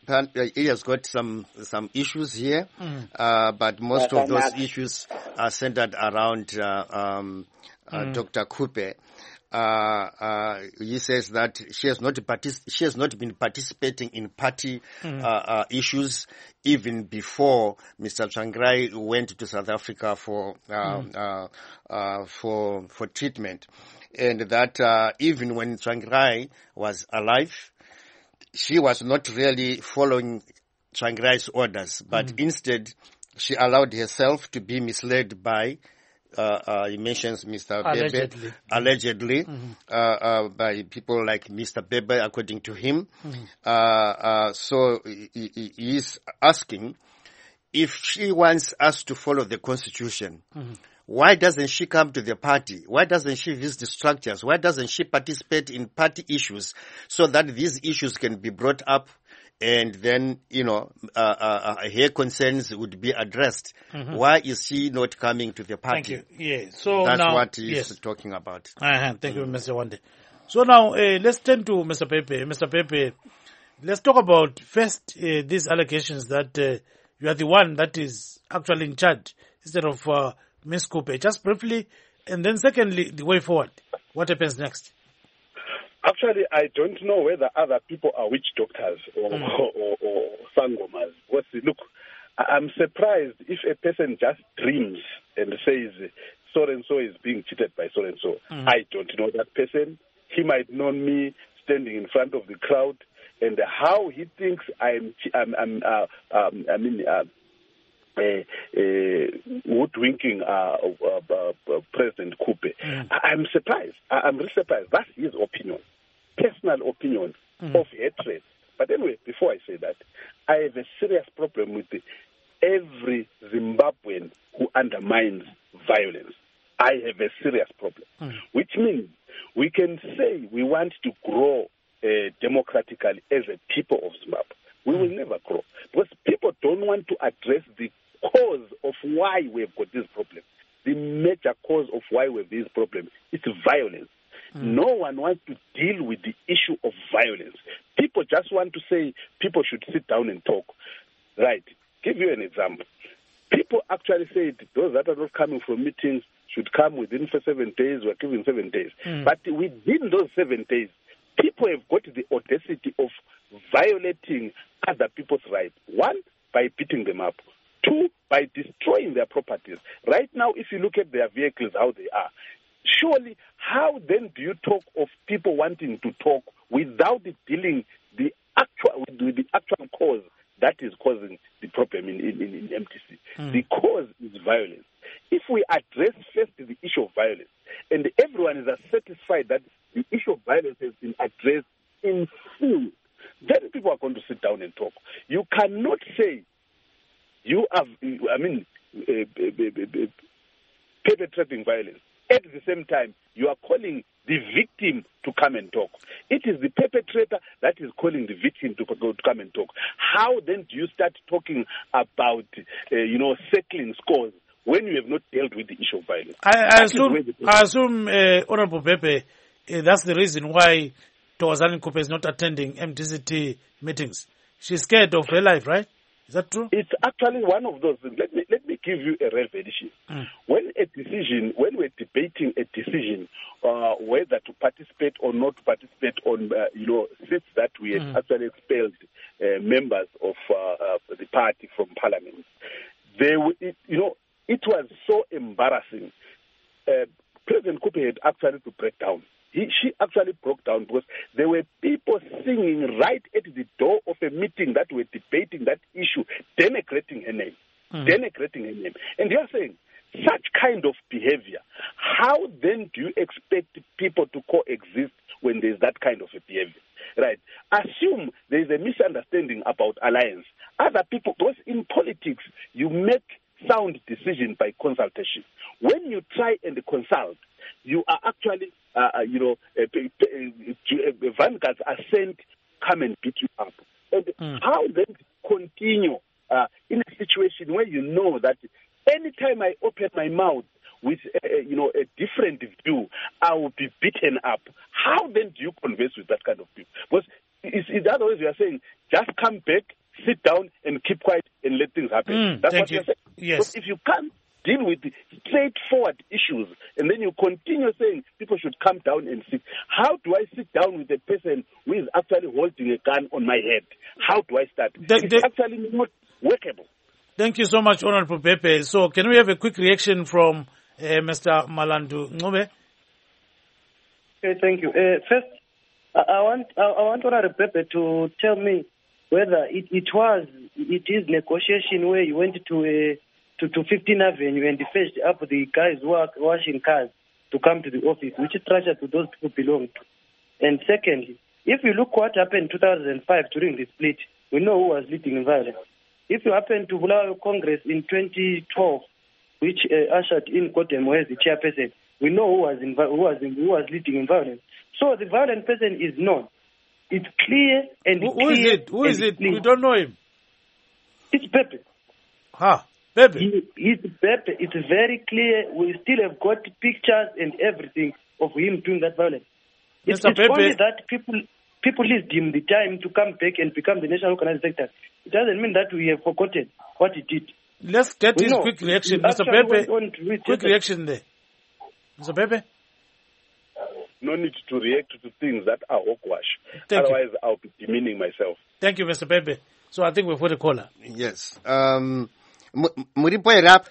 he has got some some issues here, mm. uh, but most of those issues are centered around uh, um, uh, mm. Doctor Kupe. Uh, uh, he says that she has not partic- she has not been participating in party mm. uh, uh, issues even before Mister Tsvangirai went to South Africa for uh, mm. uh, uh, for for treatment, and that uh, even when Tsvangirai was alive, she was not really following Tsvangirai's orders, but mm. instead she allowed herself to be misled by, uh, uh, he mentions Mister Allegedly. Bebe, allegedly, mm-hmm. uh, uh, by people like Mister Bebe, according to him. Mm-hmm. Uh, uh, so he, he is asking if she wants us to follow the Constitution. Mm-hmm. Why doesn't she come to the party? Why doesn't she visit the structures? Why doesn't she participate in party issues so that these issues can be brought up and then, you know, uh, uh, her concerns would be addressed? Mm-hmm. Why is she not coming to the party? Thank you. Yeah. So that's now, what he's yes. talking about. Uh-huh. Thank mm. you, Mister Wande. So now uh, let's turn to Mister Pepe. Mister Pepe, let's talk about first uh, these allegations that uh, you are the one that is actually in charge instead of uh, Miz Kupe. Just briefly, and then secondly, the way forward. What happens next? Actually, I don't know whether other people are witch doctors or, mm. or, or, or sangomas. Because, look, I'm surprised if a person just dreams and says, so-and-so is being cheated by so-and-so. Mm. I don't know that person. He might know me standing in front of the crowd, and how he thinks I'm, I'm, I'm uh, um, I mean, uh, Uh, uh, woodwinking uh, uh, uh, uh, President Kupe. Mm. I- I'm surprised. I- I'm really surprised. That's his opinion, personal opinion mm. of hatred. But anyway, before I say that, I have a serious problem with the, every Zimbabwean who undermines violence. I have a serious problem, mm. which means we can say we want to grow uh, democratically as a people of Zimbabwe. We mm. will never grow because people don't want to address the cause of why we've got this problem. The major cause of why we have this problem is violence. Mm. No one wants to deal with the issue of violence. People just want to say people should sit down and talk. Right. Give you an example. People actually said those that are not coming from meetings should come within for seven days. We're giving seven days. Mm. But within those seven days, people have got the audacity of violating other people's rights. One, by beating them up. Two, by destroying their properties. Right now, if you look at their vehicles, how they are, surely, how then do you talk of people wanting to talk without dealing the actual with the actual cause that is causing the problem in, in, in M T C? Mm. The cause is violence. If we address first the issue of violence, and everyone is satisfied that the issue of violence has been addressed in full, then people are going to sit down and talk. You cannot say you have, I mean, uh, uh, uh, perpetrating violence. At the same time, you are calling the victim to come and talk. It is the perpetrator that is calling the victim to, to come and talk. How then do you start talking about, uh, you know, settling scores when you have not dealt with the issue of violence? I, I assume, I assume uh, Honorable Pepe, uh, that's the reason why Thokozani Kupe is not attending M T C T meetings. She's scared of her life, right? Is that true? It's actually one of those things. Let me let me give you a revelation. Mm. When a decision, when we're debating a decision, uh, whether to participate or not to participate on, uh, you know, seats that we had mm. actually expelled uh, members of uh, uh, the party from parliament, they, it, you know, it was so embarrassing. Uh, President Kupe had actually to break down. He, she actually broke down because there were people singing right at the door of a meeting that were debating that issue, denigrating her name, mm. denigrating her name. And you're saying, such kind of behavior, how then do you expect people to coexist when there's that kind of a behavior? Right? Assume there's a misunderstanding about alliance. Other people, because in politics, you make sound decision by consultation. When you try and consult, you are actually, uh, you know, uh, uh, vanguards are sent, come and beat you up. And mm. how then continue uh, in a situation where you know that anytime I open my mouth with, uh, you know, a different view, I will be beaten up. How then do you converse with that kind of people? Because in other words, you are saying, just come back, sit down, and keep quiet and let things happen. Mm, That's what you. you're saying. Yes. But if you can't deal with the straightforward issues, and then you continue saying people should come down and sit. How do I sit down with a person who is actually holding a gun on my head? How do I start? The, it's the, actually not workable. Thank you so much, Honorable Pepe. So can we have a quick reaction from uh, Mister Malandu Ncube? Okay, thank you. Uh, first, I, I want I, I want Honorable Pepe to tell me whether it, it was, it is negotiation where you went to a to, to fifteenth Avenue and fetched up the guys who are washing cars to come to the office, which structure do those people belong to? And secondly, if you look what happened in two thousand five during the split, we know who was leading in violence. If you happen to Bulawayo Congress in twenty twelve, which uh, ushered in Kodemo as the chairperson, we know who was, in, who, was in, who was leading in violence. So the violent person is known. It's clear and Who, clear. who is it? Who is it? Clear. We don't know him. It's Pepe. Ah, Pepe. He, it's Pepe. It's very clear. We still have got pictures and everything of him doing that violence. It's, it's only that people people leased him the time to come back and become the national organized sector. It doesn't mean that we have forgotten what he did. Let's get we his know. quick reaction, Mister Pepe. Quick reaction there. Mister Pepe? No need to react to things that are hogwash. Thank Otherwise, you. I'll be demeaning myself. Thank you, Mister Pepe. So I think we've got a caller. Yes. Um, Muripo erap.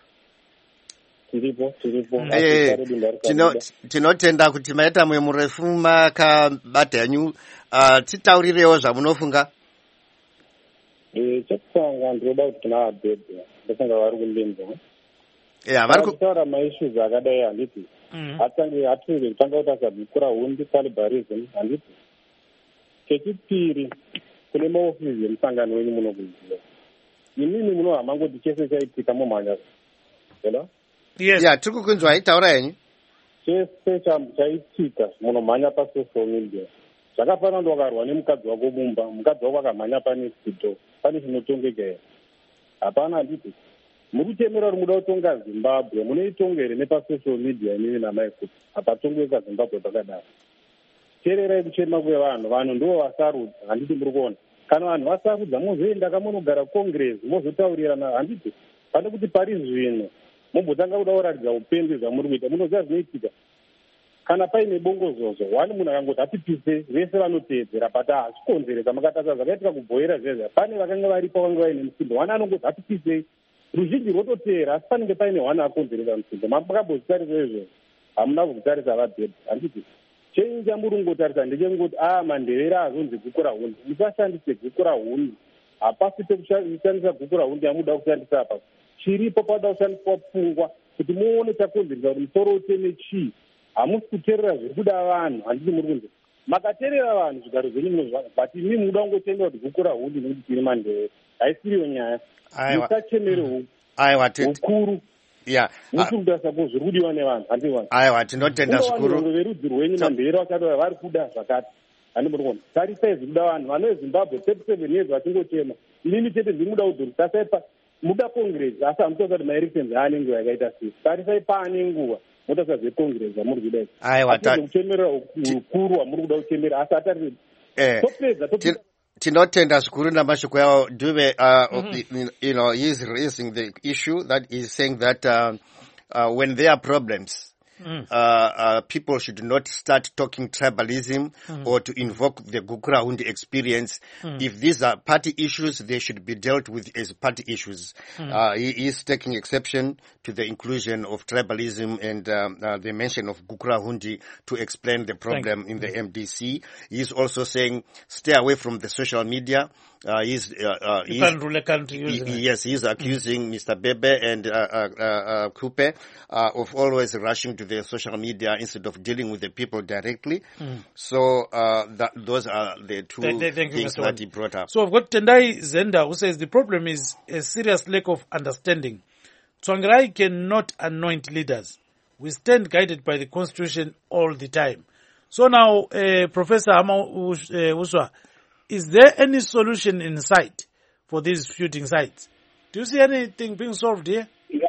Tinotenda kuti maita mwe murefu makabata yanyu titaurirewo zvamunofunga. Eh, chekutanga ndinoda kuti kana abhedha ndosanga vari kundinzwa. Yeah, vari kutaura maissues akadai handiti. Atange atinge kutanga kuti asabikura hundi calibarism handiti. Chechipiri kune maofisi emusangano wenyu munokuziva. Imini munohamba ngoti chese chaitika mumhanya. Hello? Yes. Yeah, tiri kukunzwa itaura henyu. Chese chaitika munomhanya pasocial media. Zvakafanana ndokarwa nemukadzi wako mumba, mukadzi wako akamhanya pane studio, pane chinotongeka here. Hapana handiti. Mukutemera kuti muda kutonga Zimbabwe, munoitonga here nepasocial media inini namai kuti hapatongeka Zimbabwe pakadaro. Teererai kuchema kwevanhu, vanhu ndivo vasarudza, handiti muri kuona. Kana vanhu vasarudza mozoenda kamunogara Congress, mozotaurirana, handiti. Pane kuti pari zvino, mumbotanga kuda kuratidza upenzi zvamuri kuita, munoziva zvinoitika. kana paine bongozozo wani munhu akangoti atipise vese vanoteedzera but hazvikonzeresa makatasa zvakaitika kubhoira zvezva pane vakanga varipo vanga vaine musindo wani anongoti atipisei ruzhinji rwototeera asi panenge paine wani akonzeresa musindo makambozvitarisa izvozvo hamuna kutarisa vabhebhi handiti chenyi chamurungotarisa ndechengoti a mandevere azonzi guku rahundi musashandise guku rahundi hapasi pekushandisa guku rahundi yamuda kushandisa apa chiripo pauda kushandiswa pfungwa kuti muone chakonzeresa kuti musoro uteme chii hamusi kuteerera zviri kuda vanhu handiti muri kunze makateerera vanhu zvigaro zvenyu munozvana but imi muda kungotenda kuti guku rahundi nekuti tiri mandevere haisiriyo nyaya musachemere ukuru yeah mukuda sako zviri kudiwa nevanhu handivana aiwa tinotenda zvikuru verudzi rwenyu mandevere vakati vari kuda zvakati handimurikona tarisai zviri kuda vanhu vano vezimbabwe thirty seven years vachingotema inini chete ndiri muda kudhuri tasaipa muda congress asi hamutoza kuti maelections aane nguva yakaita sei tarisai paane nguva motasa zvecongress amuri kuda aiwa kuchemerera ukuru hwamuri kuda kuchemera asi atarire topedza topedza tinotenda zvikuru namashoko yawo Dube uh, mm-hmm. you know he is raising the issue that is saying that uh, uh, when there are problems Mm. Uh, uh, people should not start talking tribalism mm. or to invoke the Gukurahundi experience. Mm. If these are party issues, they should be dealt with as party issues. Mm. Uh, he is taking exception to the inclusion of tribalism and um, uh, the mention of Gukurahundi to explain the problem in the M D C. He is also saying stay away from the social media. Uh, he's, uh, uh, you can't rule a country using he, yes, he's accusing mm. Mister Bebe and uh, uh, uh, Kupe uh, of always rushing to the social media instead of dealing with the people directly. Mm. So uh, that, those are the two th- th- things you, that he brought up. So I've got Tendai Zenda who says the problem is a serious lack of understanding. Tsvangirai cannot anoint leaders. We stand guided by the constitution all the time. So now, uh, Professor Hama Uswa, is there any solution in sight for these shooting sites? Do you see anything being solved here? Yeah.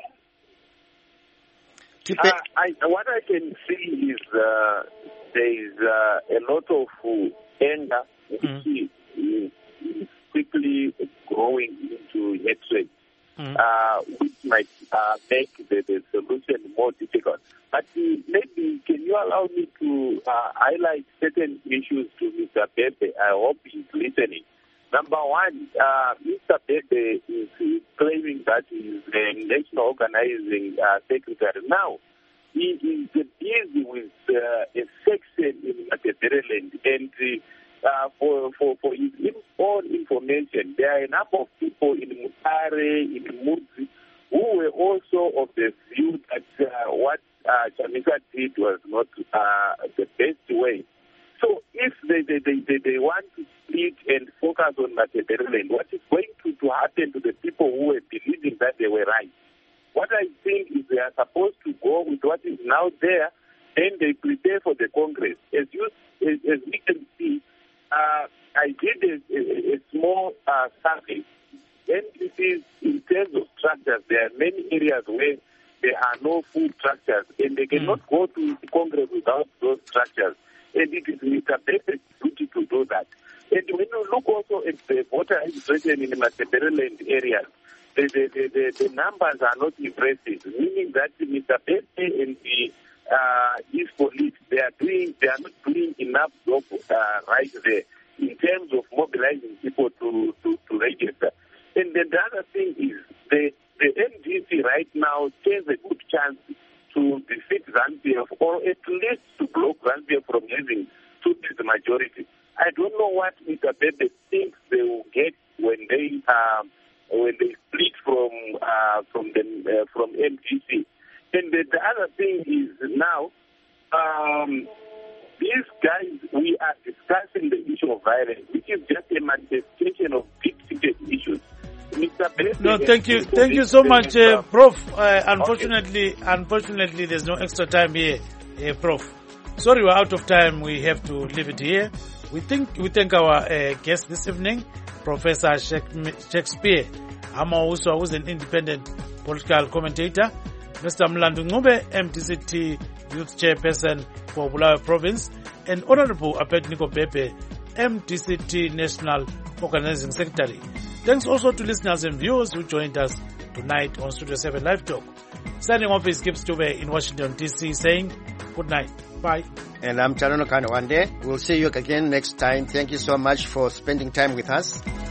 Uh, I, what I can see is uh, there is uh, a lot of uh, anger which mm. is, is quickly growing into hatred, mm. uh, which might uh, make the, the solution more difficult. But uh, maybe can you allow me to uh, highlight certain issues to Mister Bebe? I hope he's listening. Number one, uh, Mister Bebe is claiming that he's the national organizing uh, secretary. Now, he is busy with uh, a section in Matabeleland, and uh, for, for, for his own information, there are a number of people in Mutare, in Mudzi, who were also of the view that uh, what uh, Chamisa did was not uh, the best way. So if they, they, they, they, they want to split and focus on Matabeleland, what is going to, to happen to the people who were believing that they were right? What I think is they are supposed to go with what is now there, and they prepare for the Congress. As you, as, as we can see, uh, I did a, a, a small uh, survey. And it is in terms of structures, there are many areas where there are no full structures, and they cannot mm. go to the Congress without those structures. And it is Mister Bebe's duty to do that. And when you look also at the voter registration in the Matabeleland areas, the, the, the, the, the numbers are not impressive, meaning that Mister Bebe and the uh, his police, they are doing, they are not doing enough job uh, right there in terms of mobilizing people to, to, to register. And then the other thing is the, the M D C right now stands a good chance to defeat ZANU-P F or at least to block ZANU-P F from having two-thirds majority. I don't know what Mister Bebe thinks they will get when they um, when they split from uh, from the uh, from M D C. And the, the other thing is now um, these guys, we are discussing the issue of violence, which is just a manifestation of deep-seated issues. No, thank you, thank you so much, uh, Professor Uh, unfortunately, okay. unfortunately, there's no extra time here, uh, Professor Sorry, we're out of time. We have to leave it here. We think we thank our uh, guest this evening, Professor Shakespeare Hama Uswa, who's an independent political commentator, Mister Mlandu Ngube, M T C T Youth Chairperson for Bulawayo Province, and Honorable Abednego Bebe, M T C T National Organizing Secretary. Thanks also to listeners and viewers who joined us tonight on Studio seven Live Talk. Signing off is Gibbs Dube in Washington, D C saying good night. Bye. Bye. And I'm Chanono Kanawande. We'll see you again next time. Thank you so much for spending time with us.